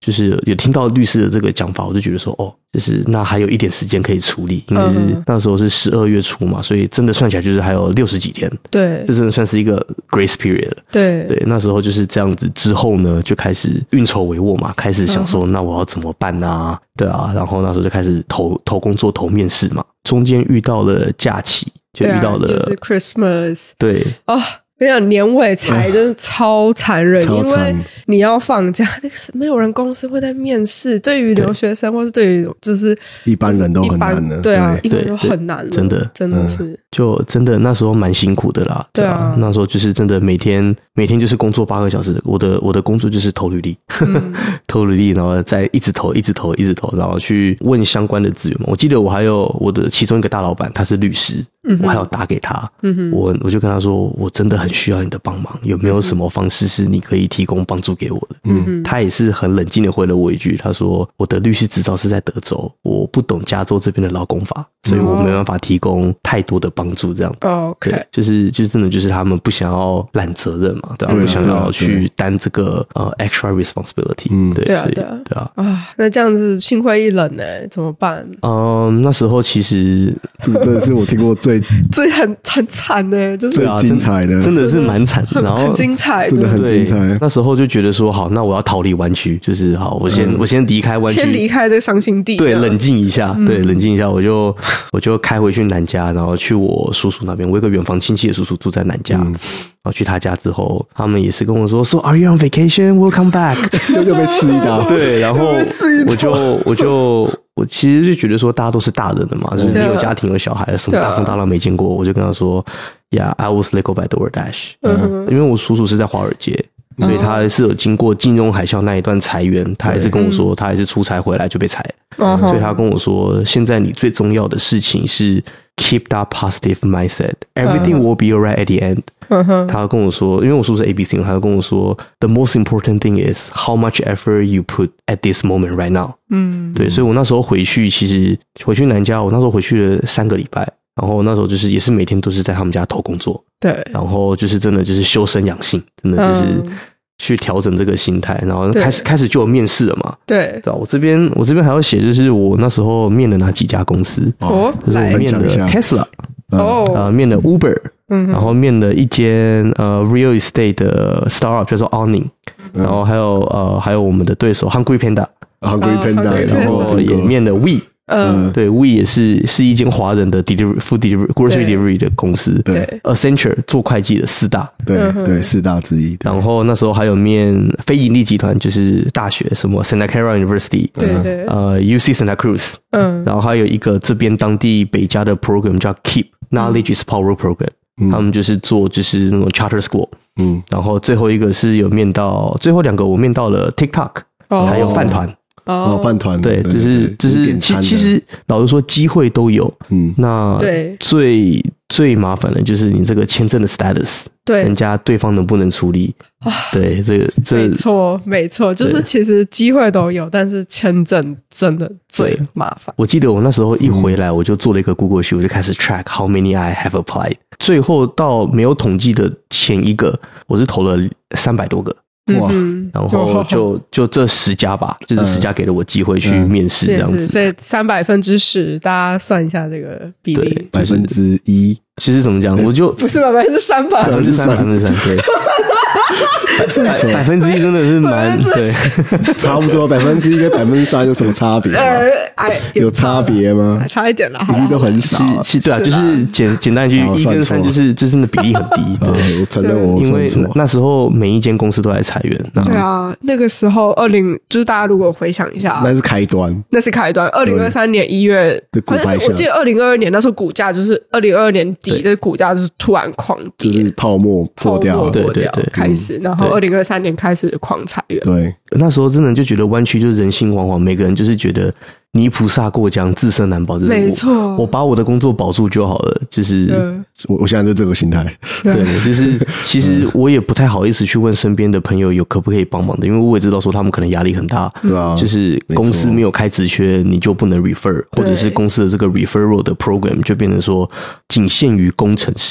S3: 就是有听到律师的这个讲法，我就觉得说哦，就是那还有一点时间可以处理，因为是、嗯、那时候是十二月初嘛，所以真的算起来就是还有六十几天，
S1: 对，
S3: 这真的算是一个 grace period 了。
S1: 对
S3: 对，那时候就是这样子，之后呢就开始运筹帷幄嘛，开始想说、嗯、那我要怎么办啊？对啊，然后那时候就开始投投工作、投面试嘛，中间遇到了假期，就遇到了、
S1: 对啊、就是 Christmas，
S3: 对
S1: 哦。我想年尾才真的超残忍，因为你要放假，那个没有人公司会在面试。对于留学生或是对于就是
S2: 一般人都很难的，
S1: 对啊，
S3: 对
S1: 一般人都很难，
S3: 真的
S1: 真的是、嗯，
S3: 就真的那时候蛮辛苦的啦。
S1: 对啊，
S3: 对啊那时候就是真的每天每天就是工作八个小时，我的我的工作就是投履历，嗯、投履历，然后再一直投，一直投，一直投，然后去问相关的资源嘛。我记得我还有我的其中一个大老板，他是律师。嗯、我还要打给他，嗯、我我就跟他说，我真的很需要你的帮忙，有没有什么方式是你可以提供帮助给我的？嗯，他也是很冷静的回了我一句，他说我的律师执照是在德州，我不懂加州这边的劳工法，所以我没办法提供太多的帮助。这样，
S1: 哦 ，OK，
S3: 对，就是就是真的就是他们不想要揽责任嘛，对吧、啊？不想要去担这个呃 extra responsibility， 嗯，对，
S1: 对啊，对啊，对啊，啊，那这样子心灰意冷呢，怎么办？
S3: 嗯，那时候其实
S2: 这真的是我听过最。
S1: 最很很惨的，就是
S2: 最精彩的，
S3: 真的是蛮惨的，然后
S1: 很精彩，
S2: 真的很精彩。
S3: 那时候就觉得说，好，那我要逃离湾区，就是好，我先、嗯、我先离开湾区，
S1: 先离开这个伤心地，
S3: 对，冷静一下，嗯、对，冷静一下，我就我就开回去南加，然后去我叔叔那边，我有个远房亲戚的叔叔住在南加。嗯然后去他家之后，他们也是跟我说 ，So are you on vacation? Welcome back 。
S2: 又又被刺一刀。
S3: 对，然后我就我就我其实就觉得说，大家都是大人的嘛，就是你有家庭有小孩，什么大风大浪没见过，我就跟他说 ，Yeah, I was let go by DoorDash。嗯，因为我叔叔是在华尔街。所以他是有经过金融海啸那一段裁员，他还是跟我说，他还是出差回来就被裁了。所以他跟我说，现在你最重要的事情是 keep that positive mindset, everything will be alright at the end。他跟我说，因为我叔是 A B C， 他跟我说 the most important thing is how much effort you put at this moment right now。嗯，对，所以我那时候回去，其实回去南加，我那时候回去了三个礼拜。然后那时候就是也是每天都是在他们家投工作，
S1: 对，
S3: 然后就是真的就是修身养性，真的就是去调整这个心态，然后开始开始就有面试了嘛，
S1: 对，
S3: 对吧？我这边我这边还要写，就是我那时候面了哪几家公司，
S1: 哦，
S3: 就是我面了 Tesla，
S1: 哦，
S3: 呃，面了 Uber，嗯，然后面了一间呃 real estate 的 startup 叫做 Awning， 然后还有呃还有我们的对手 Hungry Panda，Hungry
S2: Panda，
S3: 然后也面了 We。嗯，对 ，We 也是是一间华人的 delivery food delivery grocery delivery 的公司，
S2: 对
S3: ，Accenture 做会计的四大，
S2: 对对四大之一。
S3: 然后那时候还有面非盈利集团，就是大学什么 Santa Clara University，
S1: 对对，
S3: 呃 U C Santa Cruz， 嗯，然后还有一个这边当地北加的 program 叫 Keep Knowledge is Power Program，嗯，他们就是做就是那种 charter school， 嗯，然后最后一个是有面到最后两个我面到了 TikTok，哦，还有饭团。
S2: 哦，饭团
S3: 对，就是就是其其实老实说机会都有，嗯，那
S1: 对
S3: 最最麻烦的就是你这个签证的 status， 对，人家对方能不能处理？对，这个这
S1: 没错没错，就是其实机会都有，但是签证真的最麻烦。
S3: 我记得我那时候一回来，我就做了一个 Google Sheet，我就开始 track how many I have applied， 最后到没有统计的前一个，我是投了三百多个。哇，嗯、然后就就这十家吧，就是十家给了我机会去面试这样子，
S1: 嗯、所以三百分之十，大家算一下这个比例，
S2: 百分之一。
S3: 其实怎么讲，我就
S1: 不是百分之三百，
S3: 百分之三，百分之三，对，百百分之一真的是蛮对，
S2: 差不多百分之一跟百分之三有什么差别？呃，有差别吗？
S1: 差一点啦，
S2: 比例都很少。
S3: 其对啊，就是简简单一句，一跟三就是就是那比例很低。
S2: 我承认我
S3: 因为那时候每一间公司都在裁员。
S1: 对啊，那个时候二零就是大家如果回想一下，
S2: 那是开端，
S1: 那是开端。二零二三年一月，好像是我记得二零二二年那时候股价就是二零二二年底的股价就是突然狂跌，
S2: 就是泡沫破掉，
S3: 对对对，
S1: 开始，然后二零二三年开始狂裁员。
S2: 对，
S3: 那时候真的就觉得湾区就是人心惶惶，每个人就是觉得泥菩萨过江，自身难保。就是
S1: 没错，
S3: 我把我的工作保住就好了。就是
S2: 我我现在就这个心态。
S3: 对，就是其实我也不太好意思去问身边的朋友有可不可以帮忙的，因为我也知道说他们可能压力很大。
S2: 对啊，
S3: 就是公司没有开职缺，你就不能 refer， 或者是公司的这个 referral 的 program 就变成说仅限于工程师。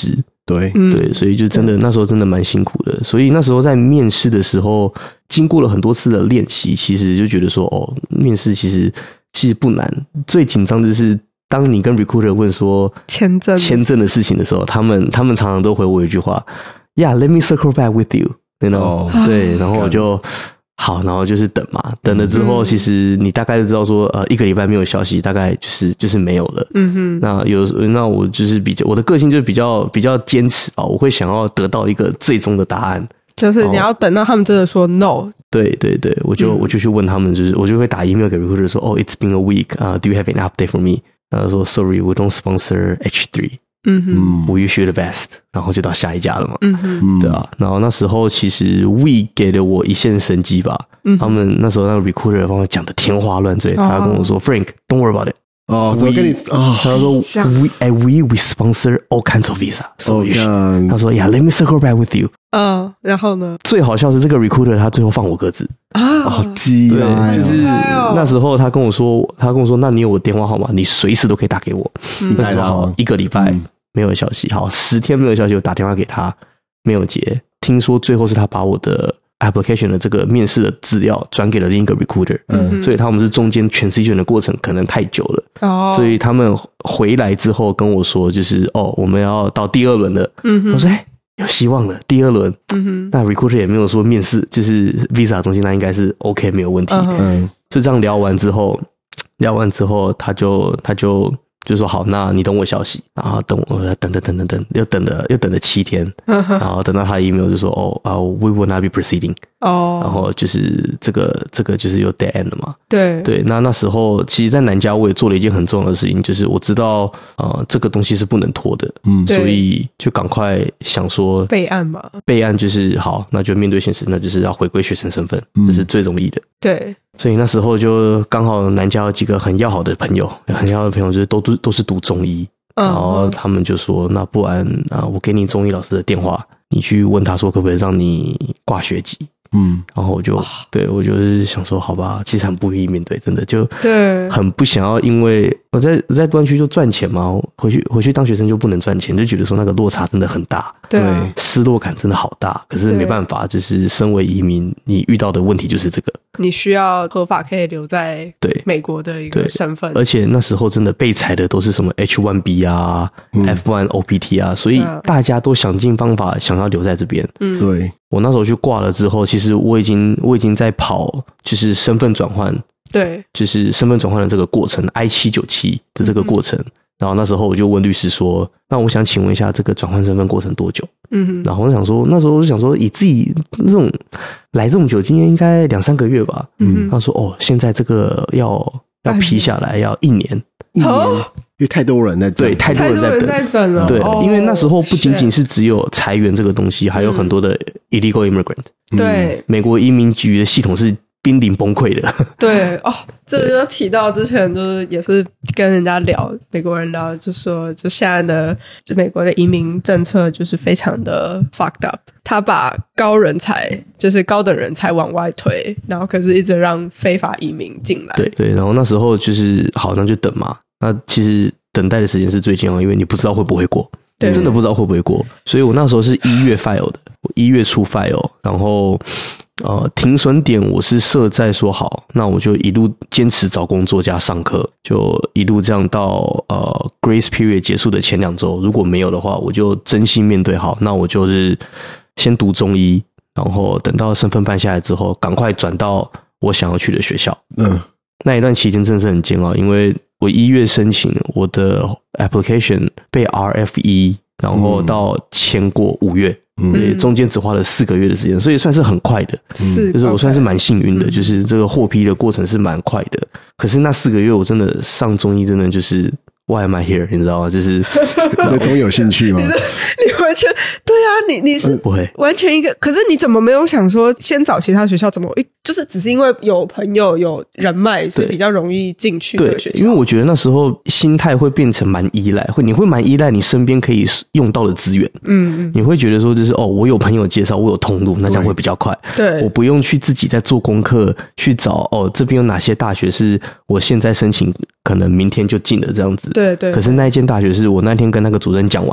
S2: 对，
S3: 对，所以就真的那时候真的蛮辛苦的。所以那时候在面试的时候，经过了很多次的练习，其实就觉得说，哦，面试其实其实不难。最紧张的是，当你跟 recruiter 问说
S1: 签证
S3: 签证的事情的时候，他们他们常常都回我一句话 ，Yeah, let me circle back with you， you know，、哦、对，然后我就。好，然后就是等嘛，等了之后，其实你大概就知道说，呃，一个礼拜没有消息，大概就是就是没有了。嗯哼。那有，那我就是比较，我的个性就是比较比较坚持吧，我会想要得到一个最终的答案，
S1: 就是你要等到他们真的说 no。对
S3: 对对，我就、嗯、我就去问他们，就是我就会打 email 给 recruiter 说，哦 ，it's been a week， 啊、uh, ，do you have an update for me？ 然后说 sorry, we don't sponsor H three。嗯哼 ，We wish you the best， 然后就到下一家了嘛。嗯哼，对啊。然后那时候其实 We 给了我一线生机吧。嗯，他们那时候那个 recruiter 帮我讲的天花乱坠，哦、他跟我说 ，Frank，don't worry about it。
S2: 哦，怎么跟你？哦，
S3: 他说 We and we we sponsor all kinds of visa。所以他说 Yeah，let me circle back with you。
S1: 嗯，然后呢？
S3: 最好笑是这个 recruiter 他最后放我鸽子
S2: 啊，好鸡
S3: 啊！就是那时候他跟我说，他跟我说，那你有我电话号码，你随时都可以打给我。嗯，那时候一个礼拜。嗯没有消息，好，十天没有消息，我打电话给他，没有接。听说最后是他把我的 application 的这个面试的资料转给了另一个 recruiter，嗯，所以他们是中间 transition 的过程可能太久了，哦，所以他们回来之后跟我说，就是哦，我们要到第二轮了，嗯哼，我说哎，有希望了，第二轮，嗯哼，那 recruiter 也没有说面试就是 visa 的东西，那应该是 OK 没有问题，嗯，就这样聊完之后，聊完之后他就他就。就说好，那你等我消息，然后等我等等等等等，又等了又等了七天，然后等到他的 email 就说哦啊、uh, ，we will not be proceeding， 哦，然后就是这个这个就是有 dead end 了嘛，
S1: 对
S3: 对，那那时候其实，在南加我也做了一件很重要的事情，就是我知道呃这个东西是不能拖的，嗯，所以就赶快想说
S1: 备案嘛，
S3: 备案就是好，那就面对现实，那就是要回归学生身份，嗯、这是最容易的，
S1: 对。
S3: 所以那时候就刚好南加有几个很要好的朋友，很要好的朋友就是都都都是读中医，嗯、然后他们就说，那不然啊，我给你中医老师的电话，你去问他说可不可以让你挂学籍。嗯，然后我就、哦、对我就是想说，好吧，其实很不愿意面对，真的就对，很不想要，因为我在我在湾区就赚钱嘛，回去回去当学生就不能赚钱，就觉得说那个落差真的很大，
S1: 对，啊、
S3: 失落感真的好大。可是没办法，就是身为移民，你遇到的问题就是这个，
S1: 你需要合法可以留在对美国的一个身份，
S3: 而且那时候真的被裁的都是什么 H 一 B 啊、嗯、F 一 O P T 啊，所以大家都想尽方法想要留在这边，
S2: 嗯，对。
S3: 我那时候去挂了之后，其实我已经我已经在跑，就是身份转换，
S1: 对，
S3: 就是身份转换的这个过程 ，I 七九七的这个过程。嗯、然后那时候我就问律师说：“那我想请问一下，这个转换身份过程多久？”嗯哼，然后我想说，那时候我就想说，以自己这种来这么久经验，应该两三个月吧。嗯，他说：“哦，现在这个要要批下来要一年。”
S2: 一年，因为太多人在等，
S3: 对，太多人在等，
S1: 在等了。
S3: 对，
S1: 哦、
S3: 因为那时候不仅仅是只有裁员这个东西，还有很多的 illegal immigrant。
S1: 对、
S3: 嗯，美国移民局的系统是濒临崩溃的。
S1: 对哦，这就提到之前就是也是跟人家聊，美国人聊，就说就现在的就美国的移民政策就是非常的 fucked up。他把高人才就是高等人才往外推，然后可是一直让非法移民进来。
S3: 对对，然后那时候就是好像就等嘛，那其实等待的时间是最煎熬，因为你不知道会不会过，真的不知道会不会过。所以我那时候是一月 file 的，我一月初 file， 然后呃停损点我是设在说好，那我就一路坚持找工作加上课，就一路这样到呃 grace period 结束的前两周，如果没有的话，我就真心面对好，那我就是先读中医，然后等到身份办下来之后，赶快转到我想要去的学校。嗯，那一段期间真的是很煎熬，因为我一月申请我的 application 被 R F 一，然后到签过五月，嗯，所以中间只花了四个月的时间，所以算是很快的。
S1: 是、嗯，
S3: 就是我算是蛮幸运的，嗯、就是这个获批的过程是蛮快的。可是那四个月我真的上中医，真的就是 Why am I here？ 你知道吗？就是
S2: 对中医有兴趣吗？
S1: 你, 你完全对啊，你你是
S3: 不会
S1: 完全一个，可是你怎么没有想说先找其他学校？怎么就是只是因为有朋友有人脉是比较容易进去这个学校？
S3: 因为我觉得那时候心态会变成蛮依赖，会你会蛮依赖你身边可以用到的资源。嗯嗯，你会觉得说就是哦，我有朋友介绍，我有通路，那这样会比较快。对，我不用去自己在做功课去找哦，这边有哪些大学是我现在申请可能明天就进了这样子。
S1: 对 对, 對。
S3: 可是那一间大学是我那天跟那个主任讲完。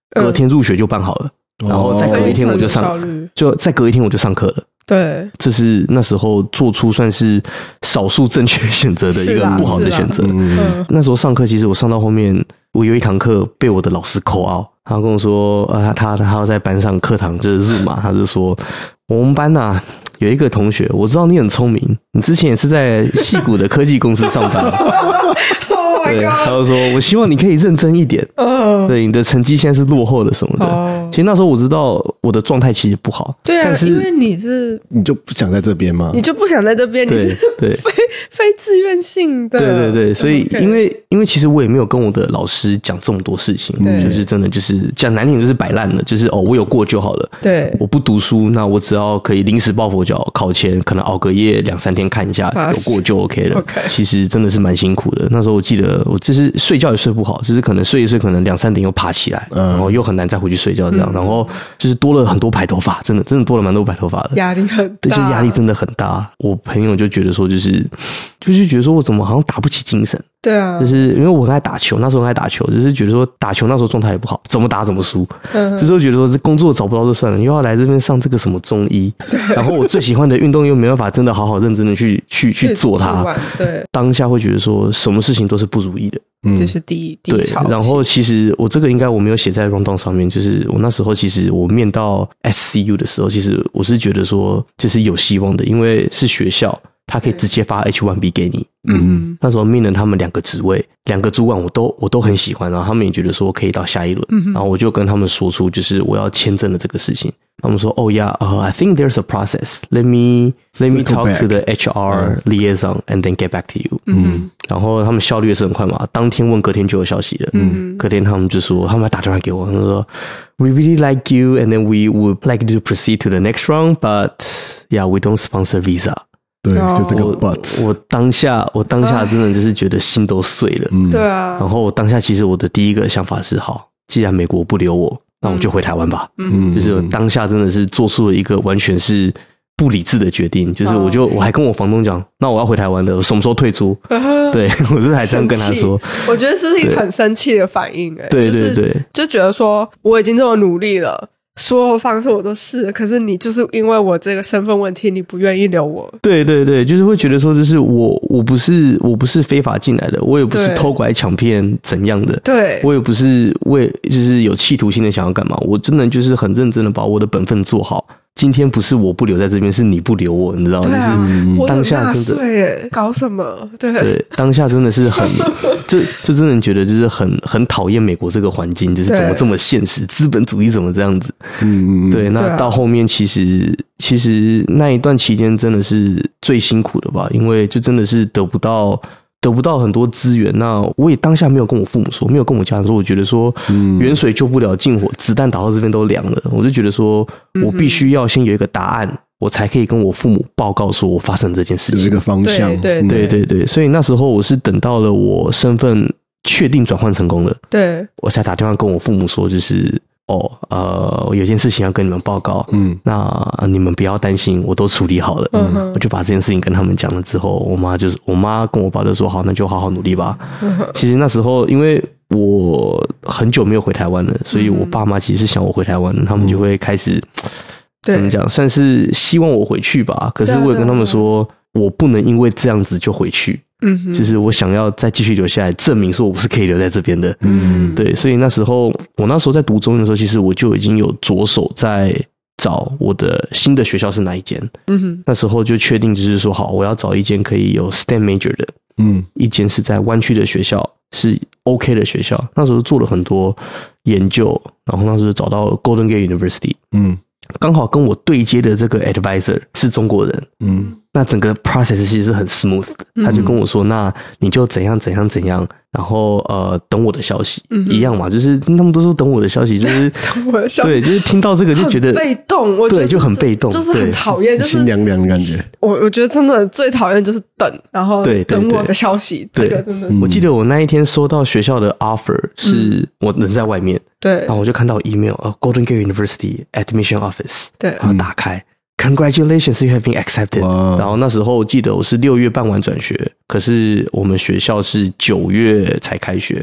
S3: 隔天入学就办好了，
S2: 嗯、
S3: 然后再隔一天我就上，就再隔一天我就上课了。
S1: 对，
S3: 这是那时候做出算是少数正确选择的一个不好的选择。嗯、那时候上课，其实我上到后面，我有一堂课被我的老师call out，他跟我说，呃，他他他要在班上课堂就是 Zoom 嘛，他就说我们班啊有一个同学，我知道你很聪明，你之前也是在矽谷的科技公司上班。对，他就说我希望你可以认真一点。嗯，对，你的成绩现在是落后的什么的。哦，其实那时候我知道我的状态其实不好。
S1: 对啊，
S3: 但是
S1: 因为你是
S2: 你就不想在这边吗？
S1: 你就不想在这边，你是非非自愿性的。
S3: 对对对，所以因为因为其实我也没有跟我的老师讲这么多事情，就是真的就是讲难听就是摆烂了，就是哦我有过就好了。
S1: 对，
S3: 我不读书，那我只要可以临时抱佛脚，考前可能熬个夜两三天看一下，有过就 OK 了。
S1: Okay.
S3: 其实真的是蛮辛苦的。那时候我记得我就是睡觉也睡不好，就是可能睡一睡，可能两三点又爬起来，嗯、然后又很难再回去睡觉这样，嗯、然后就是多了很多白头发，真的真的多了蛮多白头发的，
S1: 压力很大，
S3: 对，就压力真的很大。我朋友就觉得说，就是就是觉得说我怎么好像打不起精神。
S1: 对啊，
S3: 就是因为我很爱打球，那时候很爱打球，就是觉得说打球那时候状态也不好，怎么打怎么输。嗯，这时候觉得说这工作找不到就算了，又要来这边上这个什么中医，然后我最喜欢的运动又没办法真的好好认真的去去去做它。
S1: 对，
S3: 当下会觉得说什么事情都是不如意的。
S1: 嗯，这是第一第一潮。
S3: 对，然后其实我这个应该我没有写在 rundown 上面，就是我那时候其实我面到 S C U 的时候，其实我是觉得说就是有希望的，因为是学校。他可以直接发 H 一 B 给你，嗯，那时候面了他们两个职位，两个主管我都我都很喜欢，然后他们也觉得说可以到下一轮，嗯、然后我就跟他们说出就是我要签证的这个事情，他们说哦呀，呃 I think there's a process. Let me let me talk to the H R liaison and then get back to you. 嗯，然后他们效率也是很快嘛，当天问隔天就有消息了，嗯，隔天他们就说他们还打电话给我，他们说 We really like you and then we would like to proceed to the next round, but yeah, we don't sponsor visa.
S2: 对，就这个 but
S3: 我, 我当下我当下真的就是觉得心都碎了。
S1: 嗯，对啊。
S3: 然后我当下其实我的第一个想法是，好，既然美国不留我，那我就回台湾吧。嗯，就是我当下真的是做出了一个完全是不理智的决定，就是我就我还跟我房东讲，那我要回台湾了，我什么时候退租？对，我是还这样跟他说。
S1: 我觉得是一个很生气的反应、欸，哎，
S3: 对对对，
S1: 就是就觉得说我已经这么努力了。所有方式我都试了，可是你就是因为我这个身份问题，你不愿意留我。
S3: 对对对，就是会觉得说，就是我我不是我不是非法进来的，我也不是偷拐抢骗怎样的，
S1: 对，
S3: 我也不是为就是有企图心的想要干嘛，我真的就是很认真的把我的本分做好。今天不是我不留在这边，是你不留我，你知道吗？
S1: 对啊，
S3: 就是当下真的
S1: 耶，搞什么？对
S3: 对，当下真的是很，就就真的觉得就是很很讨厌美国这个环境，就是怎么这么现实，资本主义怎么这样子？嗯，对。那到后面其实其实那一段期间真的是最辛苦的吧，因为就真的是得不到。得不到很多资源，那我也当下没有跟我父母说，没有跟我家人说，我觉得说远水救不了近火，子弹打到这边都凉了，我就觉得说我必须要先有一个答案，我才可以跟我父母报告说我发生这件事情，
S2: 有一个方向。
S1: 对对
S3: 对对对，所以那时候我是等到了我身份确定转换成功了，对，我才打电话跟我父母说，就是哦，呃，有件事情要跟你们报告，嗯，那你们不要担心，我都处理好了，嗯，我就把这件事情跟他们讲了之后，我妈就是我妈跟我爸就说，好，那就好好努力吧。嗯、其实那时候因为我很久没有回台湾了，所以我爸妈其实是想我回台湾的，他们就会开始、嗯、怎么讲，算是希望我回去吧。可是我也跟他们说，我不能因为这样子就回去。嗯，就是我想要再继续留下来，证明说我是可以留在这边的。嗯，对，所以那时候我那时候在读中医的时候，其实我就已经有着手在找我的新的学校是哪一间。嗯哼，那时候就确定就是说，好，我要找一间可以有 S T E M major 的，嗯，一间是在湾区的学校，是 OK 的学校。那时候做了很多研究，然后那时候找到 Golden Gate University， 嗯，刚好跟我对接的这个 advisor 是中国人，嗯。那整个 process 其实是很 smooth 的，他就跟我说，那你就怎样怎样怎样，然后呃等我的消息，嗯、一样嘛，就是他们都说等我的消息，就是
S1: 等我的消息，
S3: 对，就是听到这个就觉得
S1: 被动，我觉得
S3: 对就很被动，
S1: 就是很讨厌，就是
S2: 心凉凉的感觉。
S1: 我我觉得真的最讨厌就是等，然后等我的消息，这个真的是。
S3: 我记得我那一天收到学校的 offer 是我人在外面，
S1: 对，
S3: 然后我就看到 email， 呃 Golden Gate University admission office，
S1: 对，
S3: 然后打开。Congratulations, you have been accepted. Wow. 然后那时候我记得我是六月办完转学，可是我们学校是九月才开学，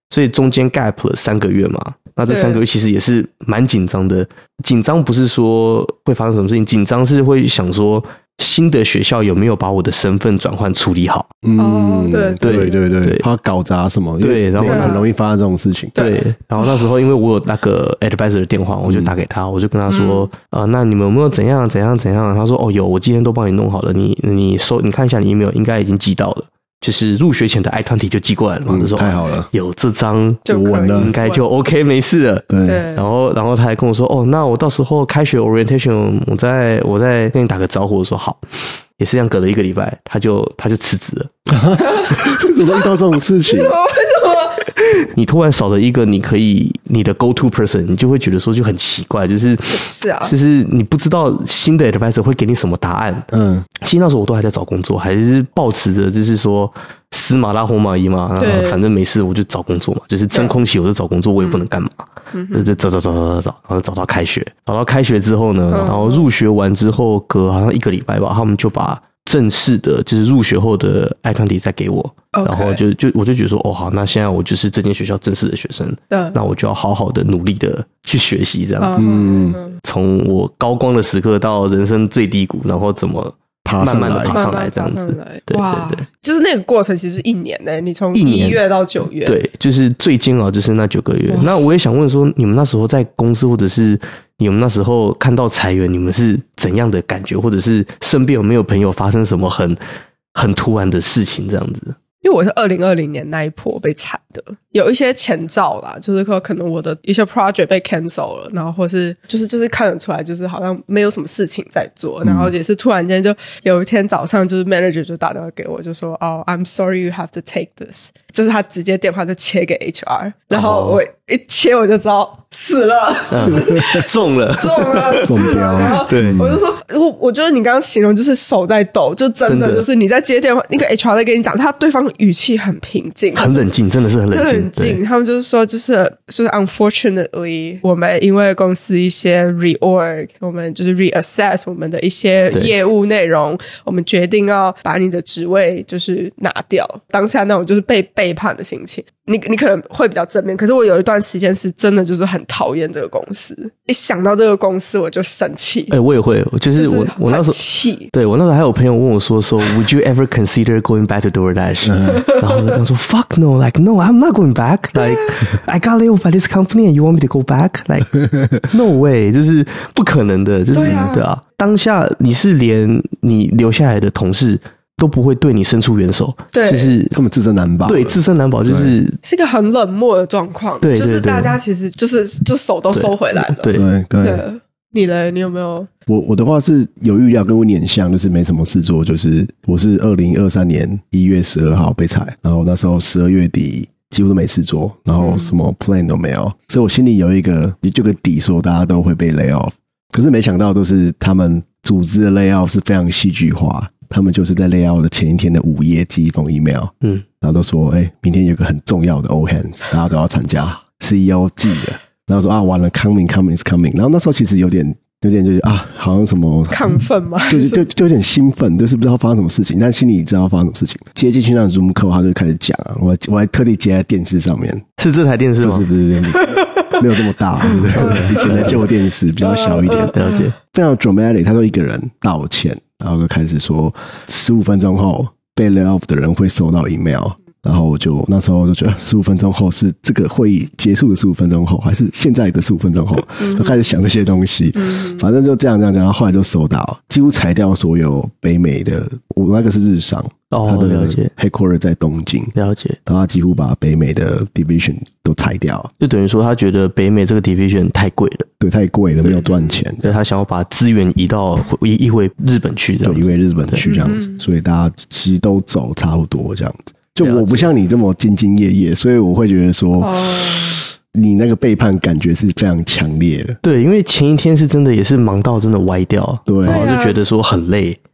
S3: 所以中间 gap 了三个月嘛。那这三个月其实也是蛮紧张的，紧张不是说会发生什么事情，紧张是会想说新的学校有没有把我的身份转换处理好。
S2: 嗯，
S1: 哦对
S2: 对对对
S3: 对，
S2: 怕搞砸什么，
S3: 对，然后
S2: 很容易发生这种事情。
S3: 对，然后那时候因为我有那个 advisor 的电话，我就打给他，我就跟他说，嗯、呃，那你们有没有怎样怎样怎样？他说，哦，有，我今天都帮你弄好了，你你收，你看一下你 email 应该已经寄到了。就是入学前的 I 二十 就寄过来了嘛，
S2: 嗯、
S3: 就说
S2: 太好了，
S3: 有这张
S1: 就
S2: 稳了，
S3: 应该就 OK 没事了。
S2: 对，
S3: 然后然后他还跟我说，哦，那我到时候开学 orientation， 我再我再跟你打个招呼。我说好，也是这样，隔了一个礼拜，他就他就辞职了。
S2: 怎么遇到这种事情？
S1: 为什么？为什么？
S3: 你突然少了一个你可以你的 go to person， 你就会觉得说就很奇怪，就是
S1: 是啊，
S3: 就是你不知道新的 advisor 会给你什么答案。嗯，其实那时候我都还在找工作，还是抱持着就是说死马拉红马医嘛，反正没事我就找工作嘛，就是真空期我就找工作，我也不能干嘛，嗯、就是找找找找找找，然后找到开学，找到开学之后呢，然后入学完之后隔好像一个礼拜吧，他们就把正式的就是入学后的 I 二十 再给我，
S1: okay.
S3: 然后就就我就觉得说，哦好，那现在我就是这间学校正式的学生，那我就要好好的努力的去学习这样子，嗯，从我高光的时刻到人生最低谷，然后怎么慢慢的爬上来这样子，对对对，
S1: 就是那个过程其实是一年呢、欸，你从一月到九月，
S3: 对，就是最煎熬就是那九个月。那我也想问说，你们那时候在公司或者是你们那时候看到裁员，你们是怎样的感觉，或者是身边有没有朋友发生什么很很突然的事情这样子？
S1: 因为我是二零二零年那一波被裁的，有一些前兆啦，就是说可能我的一些 project 被 cancel 了，然后或是就是就是看得出来，就是好像没有什么事情在做，然后也是突然间就有一天早上，就是 manager 就打电话给我，就说哦 ，I'm sorry you have to take this， 就是他直接电话就切给 H R， 然后我一切我就知道死了，就是
S3: 中了，
S1: 中了，
S2: 中标，
S1: 对，我就说，我我觉得你刚刚形容就是手在抖，就真的就是你在接电话，那个 H R 在跟你讲，他对方语气很平静，
S3: 很冷静，真的是很冷静，
S1: 很静。他们就是说，就是就是 unfortunately， 我们因为公司一些 reorg， 我们就是 reassess 我们的一些业务内容，我们决定要把你的职位就是拿掉。当下那种就是被背叛的心情。你你可能会比较正面，可是我有一段时间是真的就是很讨厌这个公司，一想到这个公司我就生气。
S3: 哎、欸，我也会，就是我、就是、我那时候
S1: 气，
S3: 对我那时候还有朋友问我说说 ，Would you ever consider going back to DoorDash？、嗯、然后我就跟他说 ，Fuck no，like no， I'm not going back。Like I got laid off by this company and you want me to go back？Like no way， 就是不可能的，就是对 啊, 对啊。当下你是连你留下来的同事都不会对你伸出援手，
S1: 对，
S2: 就是他们自身难保，
S3: 对，自身难保就是
S1: 是一个很冷漠的状况，
S3: 对，
S1: 就是大家其实就是就手都收回来了，
S2: 对对 对, 对。
S1: 你呢？你有没有？
S2: 我我的话是有预料，跟我很像，就是没什么事做，就是我是二零二三年一月十二号被裁，然后那时候十二月底几乎都没事做，然后什么 plan 都没有，嗯、所以我心里有一个就个底，说大家都会被 lay off， 可是没想到都是他们组织的 lay off 是非常戏剧化。他们就是在 layout 的前一天的午夜寄一封 email， 嗯，然后都说，哎、欸，明天有个很重要的 all hands， 大家都要参加 ，C E O 寄的，然后说啊，完了 ，coming coming is coming， 然后那时候其实有点有点就是啊，好像什么
S1: 亢奋嘛，
S2: 就就就有点兴奋，就是不知道发生什么事情，但心里知道发生什么事情。接进去那 Zoom call， 他就开始讲啊，我我还特地接在电视上面，
S3: 是这台电视吗？
S2: 不是不是，没有这么大，对不对？以前的旧电视比较小一点，
S3: 了解。
S2: 非常 dramatic， 他说一个人道歉。然后就开始说，十五分钟后被 lay off 的人会收到 email。然后我就那时候就觉得，十五分钟后是这个会议结束的十五分钟后，还是现在的十五分钟后？就开始想这些东西。反正就这样这样讲，然后后来就收到，几乎裁掉所有北美的。我那个是日商，
S3: 哦，
S2: 他的
S3: 了解
S2: headquarter 在东京，
S3: 了解。
S2: 然后他几乎把北美的 division 都裁掉，
S3: 就等于说他觉得北美这个 division 太贵了，
S2: 对，太贵了，没有赚钱，
S3: 所以他想要把资源移到移移回日本去，这样子，
S2: 移回日本去这样子，所以大家其实都走差不多这样子。就我不像你这么兢兢业业，所以我会觉得说，哦、你那个背叛感觉是非常强烈的。
S3: 对，因为前一天是真的也是忙到真的歪掉，
S2: 对，
S3: 然后就觉得说很累。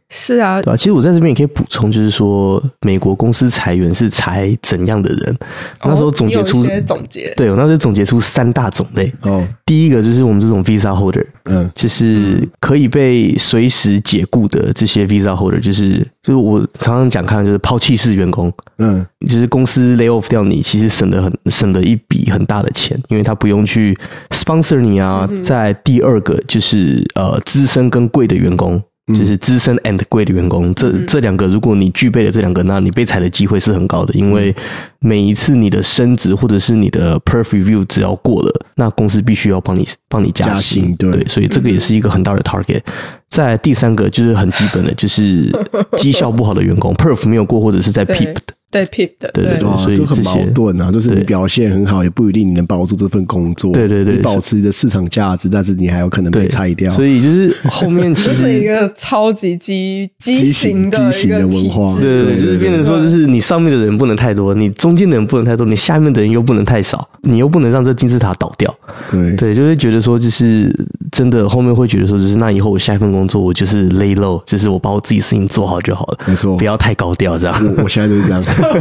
S1: 是啊，
S3: 对啊，其实我在这边也可以补充，就是说美国公司裁员是裁怎样的人？那时候总结出、
S1: 哦、你有一些总结，
S3: 对，我那时候总结出三大种类。
S2: 哦，
S3: 第一个就是我们这种 visa holder，嗯，就是可以被随时解雇的这些 visa holder，就是就是我常常讲看就是抛弃式员工，嗯，就是公司 lay off 掉你，其实省了很省了一笔很大的钱，因为他不用去 sponsor 你啊。嗯、再第二个就是呃资深跟贵的员工。就是资深 and 贵的员工，这这两个，如果你具备了这两个，那你被裁的机会是很高的，因为每一次你的升职或者是你的 perf review 只要过了，那公司必须要帮你帮你加薪，加薪 对, 对，所以这个也是一个很大的 target。再来第三个就是很基本的，就是绩效不好的员工 perf 没有过或者是在 peep 的。
S1: 对 P I P 的，
S3: 对对对，
S2: 啊、
S3: 所以
S2: 就很矛盾啊，就是你表现很好，也不一定你能保住这份工作。
S3: 对对对，
S2: 你保持你的市场价值，但是你还有可能被裁掉。
S3: 所以就是后面其实
S1: 是一个超级畸畸形的
S2: 畸形的文化，
S3: 对对，就是变成说，就是你上面的人不能太多，你中间的人不能太多，你下面的人又不能太少，你又不能让这金字塔倒掉。
S2: 对对，
S3: 就会觉得说，就是真的后面会觉得说，就是那以后我下一份工作我就是 lay low， 就是我把我自己事情做好就好了，
S2: 没错，
S3: 不要太高调这样。
S2: 我我现在就是这样。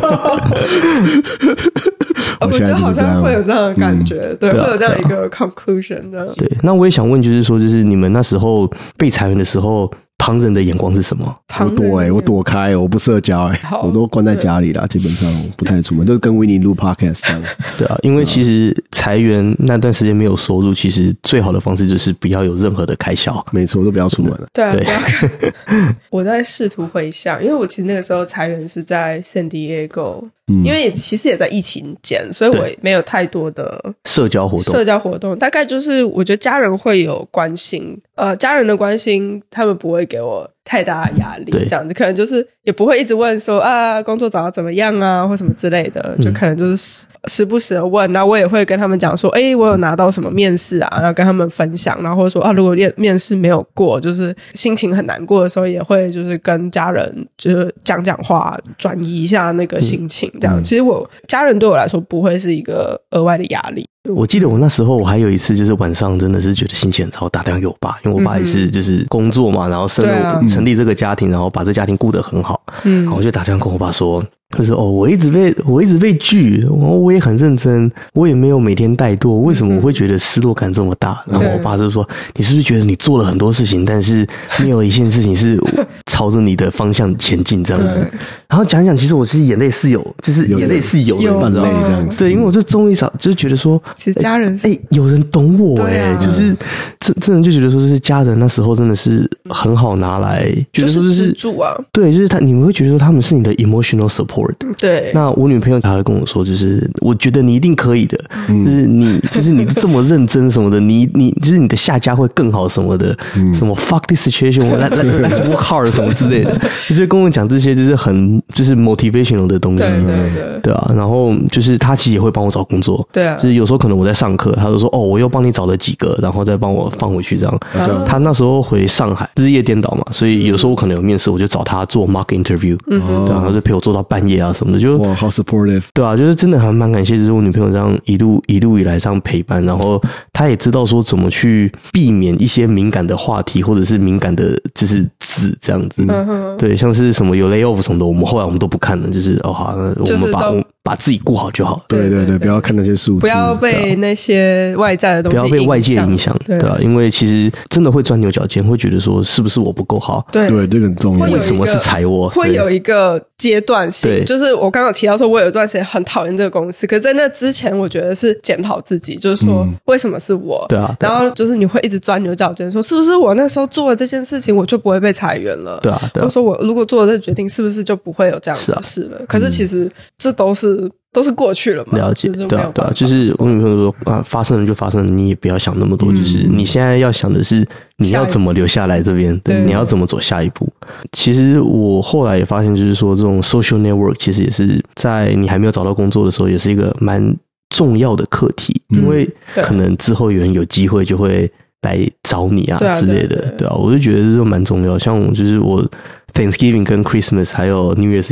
S1: 我觉得好像会有这样的感觉，嗯、对，
S3: 对啊、
S1: 会有这样一个 conclusion 的。
S3: 对，那我也想问，就是说，就是你们那时候被裁员的时候，旁人的眼光是什么？
S2: 我躲哎、欸，我躲开，我不社交哎、欸，我都关在家里啦，基本上不太出门，就跟维尼录 podcast 这样子。
S3: 对啊，因为其实裁员那段时间没有收入，其实最好的方式就是不要有任何的开销。
S2: 没错，都不要出门了。
S1: 对啊，
S3: 对
S1: 不要看。我在试图回想，因为我其实那个时候裁员是在 San Diego。嗯、因为也其实也在疫情间，所以我也没有太多的
S3: 社交活动。
S1: 社交活动大概就是我觉得家人会有关心，呃，家人的关心他们不会给我太大的压力，这样子可能就是也不会一直问说啊工作找到怎么样啊或什么之类的，就可能就是时、嗯、时不时的问，然后我也会跟他们讲说，哎、欸，我有拿到什么面试啊，然后跟他们分享，然后或者说啊，如果面面试没有过，就是心情很难过的时候，也会就是跟家人就是讲讲话，转移一下那个心情。嗯这样，其实我家人对我来说不会是一个额外的压力。
S3: 我记得我那时候我还有一次就是晚上真的是觉得心情很糟，打电话给我爸，因为我爸也是就是工作嘛，然后生了成立这个家庭，然后把这家庭顾得很好，嗯，然后我就打电话跟我爸说。就是哦，我一直被我一直被拒，我我也很认真，我也没有每天怠惰，为什么我会觉得失落感这么大？然后我爸就说：“你是不是觉得你做了很多事情，但是没有一件事情是朝着你的方向前进这样子？”然后讲一讲，其实我是眼泪是有，就是眼泪是有的，
S2: 泛泪这样子。
S3: 对，因为我就终于找，就是觉得说，
S1: 其实家人是
S3: 哎、欸，有人懂我哎、欸啊，就是真真的就觉得说，就是家人那时候真的是很好拿来，觉得说就是
S1: 支柱啊，
S3: 对，就是他你们会觉得说他们是你的 emotional support，
S1: 对。
S3: 那我女朋友她会跟我说，就是我觉得你一定可以的，嗯、就是你就是你这么认真什么的，你你就是你的下家会更好什么的，嗯、什么 fuck this situation，let let's work hard 什么之类的，就是跟我讲这些就是很就是 motivational 的东西，
S1: 对对对，
S3: 对啊，然后就是他其实也会帮我找工作，
S1: 对啊，
S3: 就是有时候可能我在上课，他就说哦，我又帮你找了几个，然后再帮我放回去这样。嗯、他那时候回上海日夜颠倒嘛，所以有时候我可能有面试，我就找他做 mock interview，嗯、对啊，他就陪我做到半夜啊什么的，就。
S2: 哇，好 supportive，
S3: 对啊，就是真的还蛮感谢，就是我女朋友这样一路一路以来这样陪伴，然后她也知道说怎么去避免一些敏感的话题或者是敏感的，就是字这样子。嗯、对，像是什么有 layoff 什么的，我们后来我们都不看了，就是哦好，我们把我们把自己顾好就好。
S2: 对对对，不要看那些数字，
S1: 不要被那些外在的东西，
S3: 不要被外界影响，对啊，因为其实真的会钻牛角尖，会觉得说是不是我不够好？
S1: 对
S2: 对，这个很重要。
S3: 为什么是裁我？
S1: 会有一个阶段性，就是我刚刚有提到说，我有一段时间很讨厌这个公司，可是在那之前，我觉得是检讨自己，就是说为什么是我？
S3: 对啊，
S1: 然后就是你会一直钻牛角尖，说是不是我那时候做了这件事情，我就不会被裁员了？
S3: 对啊，对啊，
S1: 或者说我如果做了这个决定，是不是就不会有这样的事了？可是其实这都是。都是过去了嘛，
S3: 了解，对啊，对啊，就是我女朋友说啊，发生了就发生了，你也不要想那么多，嗯、就是你现在要想的是你要怎么留下来这边，你要怎么走下一步。其实我后来也发现，就是说这种 social network 其实也是在你还没有找到工作的时候，也是一个蛮重要的课题，嗯、因为可能之后有人有机会就会来找你啊之类的，对啊，对对对，我就觉得这蛮重要。像我就是我 Thanksgiving 跟 Christmas 还有 New Year's Eve。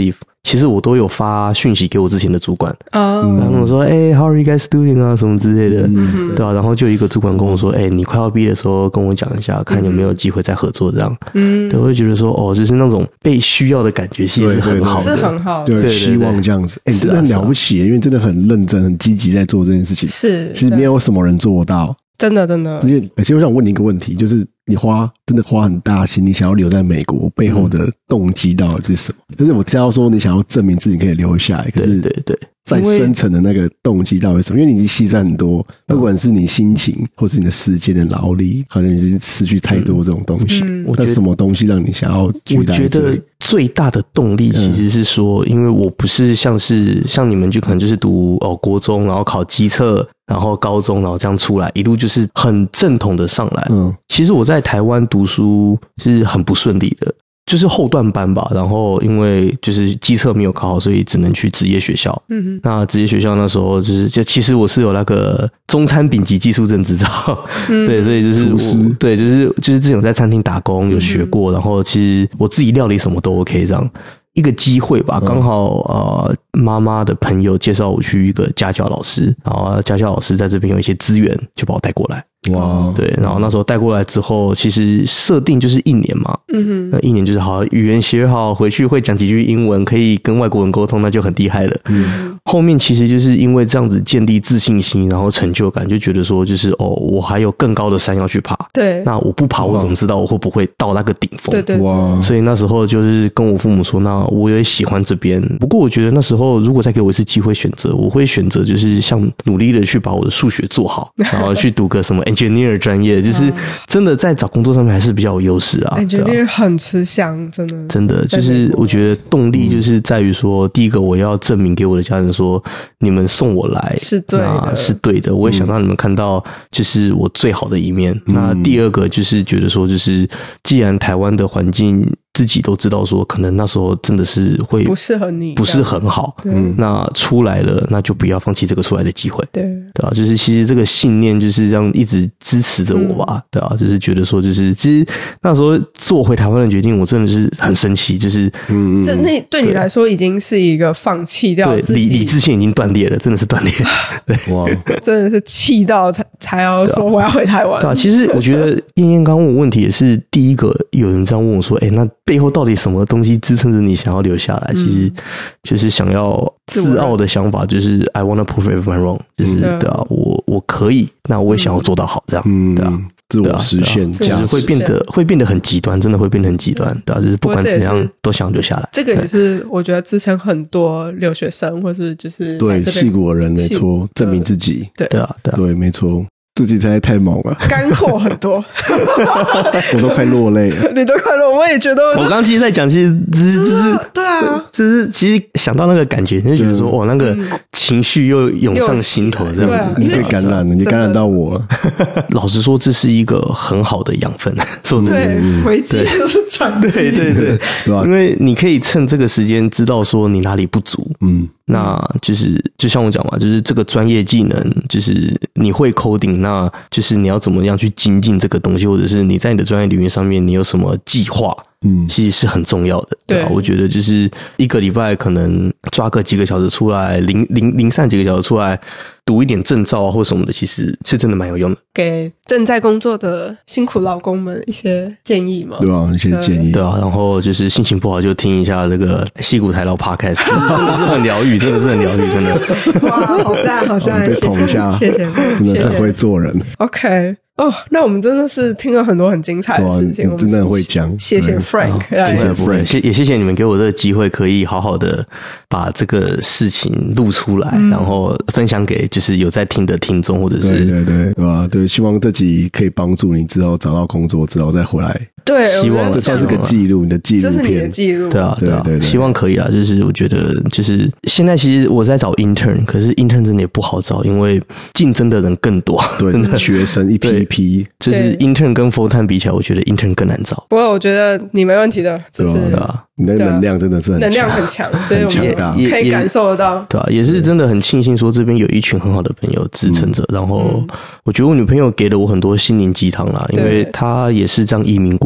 S3: 其实我都有发讯息给我之前的主管，
S1: 哦，
S3: 然后我说，哎、欸、，How are you guys doing 啊，什么之类的，嗯、对啊，然后就有一个主管跟我说，哎、欸，你快要毕业的时候跟我讲一下，看有没有机会再合作这样。嗯，对，我就觉得说，哦，就是那种被需要的感觉，其实是很好的，
S1: 是很好的，
S2: 对，希望这样子。哎、欸，你真的很了不起、啊，因为真的很认真、很积极在做这件事情。
S1: 是，
S2: 其实没有什么人做到。
S1: 真的真的，
S2: 而且而且我想问你一个问题，就是你花真的花很大心，你想要留在美国背后的动机到底是什么？嗯、就是我听到说你想要证明自己可以留下来，可是
S3: 对对对，
S2: 再深层的那个动机到底是什么？因为你已经牺牲很多，不管是你心情或是你的时间的劳力，可能已经失去太多这种东西。嗯、那什么东西让你想要取代这里？
S3: 我觉得最大的动力其实是说，嗯、因为我不是像是像你们就可能就是读哦国中，然后考基测。然后高中，然后这样出来，一路就是很正统的上来。嗯，其实我在台湾读书是很不顺利的，就是后段班吧。然后因为就是基测没有考好，所以只能去职业学校。嗯，那职业学校那时候就是，就其实我是有那个中餐丙级技术证执照。嗯，对，所以就是我对，就是就是之前有在餐厅打工有学过，嗯、然后其实我自己料理什么都 OK 这样。一个机会吧，刚好呃妈妈的朋友介绍我去一个家教老师，然后家教老师在这边有一些资源，就把我带过来。哇，对，然后那时候带过来之后，其实设定就是一年嘛，嗯哼，那一年就是好语言学好，回去会讲几句英文，可以跟外国人沟通，那就很厉害了。嗯，后面其实就是因为这样子建立自信心，然后成就感，就觉得说就是哦，我还有更高的山要去爬。对，那我不爬，我怎么知道我会不会到那个顶峰？对对，哇！所以那时候就是跟我父母说，那我也喜欢这边，不过我觉得那时候如果再给我一次机会选择，我会选择就是像努力的去把我的数学做好，然后去读个什么 engineer 专业，就是真的在找工作上面还是比较有优势啊。
S1: engineer 很吃香，真的，
S3: 真的就是我觉得动力就是在于说，第一个我要证明给我的家人说，你们送我来
S1: 是对的，
S3: 是对的，我也想让你们看到就是我最好的一面。嗯、那第二个就是觉得说，就是既然台湾的环境自己都知道说，可能那时候真的是会
S1: 不适合你，
S3: 不是很好。嗯，那出来了，那就不要放弃这个出来的机会。对，对啊，就是其实这个信念就是这样一直支持着我吧。嗯、对啊，就是觉得说，就是其实那时候做回台湾的决定，我真的是很生气。就是嗯，
S1: 这那对你来说已经是一个放弃掉自己，
S3: 理理智线已经断裂了，真的是断裂。对，
S2: 哇，
S1: 真的是气到才才要说我要回台湾。
S3: 对啊，其实我觉得燕燕刚问我问题也是第一个有人这样问我说，哎、欸，那背后到底什么东西支撑着你想要留下来？嗯、其实就是想要自傲的想法，就是 I wanna prove everyone wrong， 就是、嗯、对啊，我我可以，那我也想要做到好，这样，嗯、对啊。
S2: 自我实现，
S3: 这样、啊啊、会变得会变得很极端，真的会变得很极端，对啊，就是不管怎样都想留下来。
S1: 这个也是我觉得支撑很多留学生，或是就是
S2: 对矽谷的人没错，证明自己，
S1: 对
S3: 对啊，对啊，
S2: 对，没错。自己才太猛了，
S1: 干货很多，
S2: 我都快落泪了。
S1: 你都快落，我也觉得我。
S3: 我刚刚其实在讲，其实只是就是
S1: 对啊，
S3: 就是其实想到那个感觉，你就觉得说，哦，那个情绪又涌上心头，这样子，
S2: 你被感染了，你感染到我了。
S3: 老实说，这是一个很好的养分，说真的，
S1: 对，危机就是转机，
S3: 对对对，是吧？因为你可以趁这个时间知道说你哪里不足，嗯。那就是就像我讲嘛，就是这个专业技能，就是你会 coding， 那就是你要怎么样去精进这个东西，或者是你在你的专业领域上面你有什么计划，嗯，其实是很重要的，对啊。我觉得就是一个礼拜可能抓个几个小时出来，零零零散几个小时出来，读一点证照啊或什么的，其实是真的蛮有用的。
S1: 给正在工作的辛苦劳工们一些建议嘛，
S2: 对啊，一些建议，
S3: 对啊。然后就是心情不好就听一下这个矽谷台劳 Podcast， 真的是很疗愈，真的是很疗愈，真的。
S1: 哇，好赞，好赞，
S2: 被捧一下，
S1: 谢谢，
S2: 真的是会做人。
S1: OK。哦，那我们真的是听了很多很精彩的事情，
S2: 我真的会讲。
S1: 谢谢 Frank，
S3: 谢谢 Frank， 也谢谢你们给我这个机会，可以好好的把这个事情录出来，嗯、然后分享给就是有在听的听众，或者是
S2: 对对对，对吧？对，希望这集可以帮助你之后找到工作之后再回来。
S1: 对，
S3: 希望
S2: 这算是个记录，你的记录片，
S1: 这是你的记录，
S3: 对啊，
S2: 对啊，对对对，
S3: 希望可以啊。就是我觉得，就是现在其实我在找 intern， 可是 intern 真的也不好找，因为竞争的人更多，
S2: 对，真的学生一批一批，
S3: 就是 intern 跟 full time 比起来，我觉得 intern 更难找。
S1: 不过我觉得你没问题的，就是。
S2: 对啊，你的能量真的是很强，
S1: 能量很强，所以我们也可以感受得到。
S3: 对啊，也是真的很庆幸说这边有一群很好的朋友支撑着。嗯、然后我觉得我女朋友给了我很多心灵鸡汤啦，因为她也是这样移民过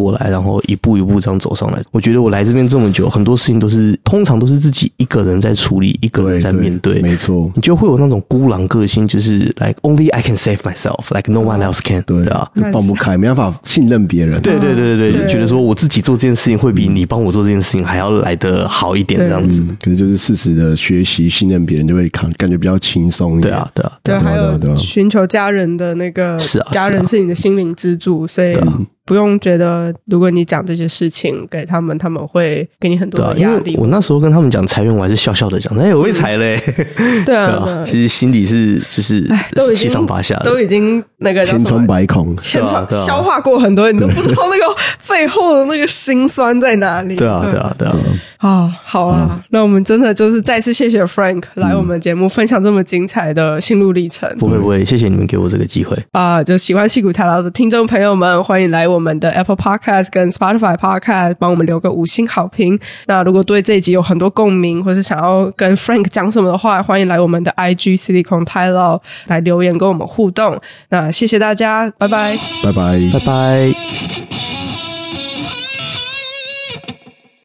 S3: 过来，然后一步一步这样走上来。我觉得我来这边这么久，很多事情都是通常都是自己一个人在处理，一个人在面对，
S2: 对对没错，
S3: 你就会有那种孤狼个性，就是 like only I can save myself, like no one else can，
S2: 对
S3: 啊，
S2: 就放不开，没办法信任别人。
S3: 对对对对对，
S1: 对
S3: 就觉得说我自己做这件事情会比你帮我做这件事情还要来得好一点，这样子。
S2: 嗯，可是就是适时的学习信任别人，就会感感觉比较轻松一点。
S3: 对啊，对啊，
S1: 对，还有
S2: 对啊
S1: 寻求家人的那个
S3: 是啊是啊
S1: 家人是你的心灵支柱，所以不用觉得如果你讲这些事情给他们，他们会给你很多
S3: 对啊，
S1: 的压力。
S3: 因为我那时候跟他们讲裁员，我还是笑笑的讲，哎，我被裁嘞。
S1: 对啊，
S3: 对啊，其实心里是就是
S1: 都已经
S3: 七上八下的，
S1: 都已经那个叫什么
S2: 千疮百孔，
S1: 千疮
S3: 对啊
S1: 消化过很多，你都不知道那个背后的那个辛酸在哪里。
S3: 对啊，对啊，对啊。
S1: 啊，好啊，那我们真的就是再次谢谢 Frank 来我们节目分享这么精彩的心路历程。
S3: 不会不会，谢谢你们给我这个机会
S1: 啊！就喜欢矽谷台劳的听众朋友们，欢迎来我们的 Apple Podcast 跟 Spotify Podcast 帮我们留个五星好评。那如果对这一集有很多共鸣，或是想要跟 Frank 讲什么的话，欢迎来我们的 I G Silicon 台劳来留言跟我们互动。那谢谢大家，拜拜，
S2: 拜拜，
S3: 拜拜。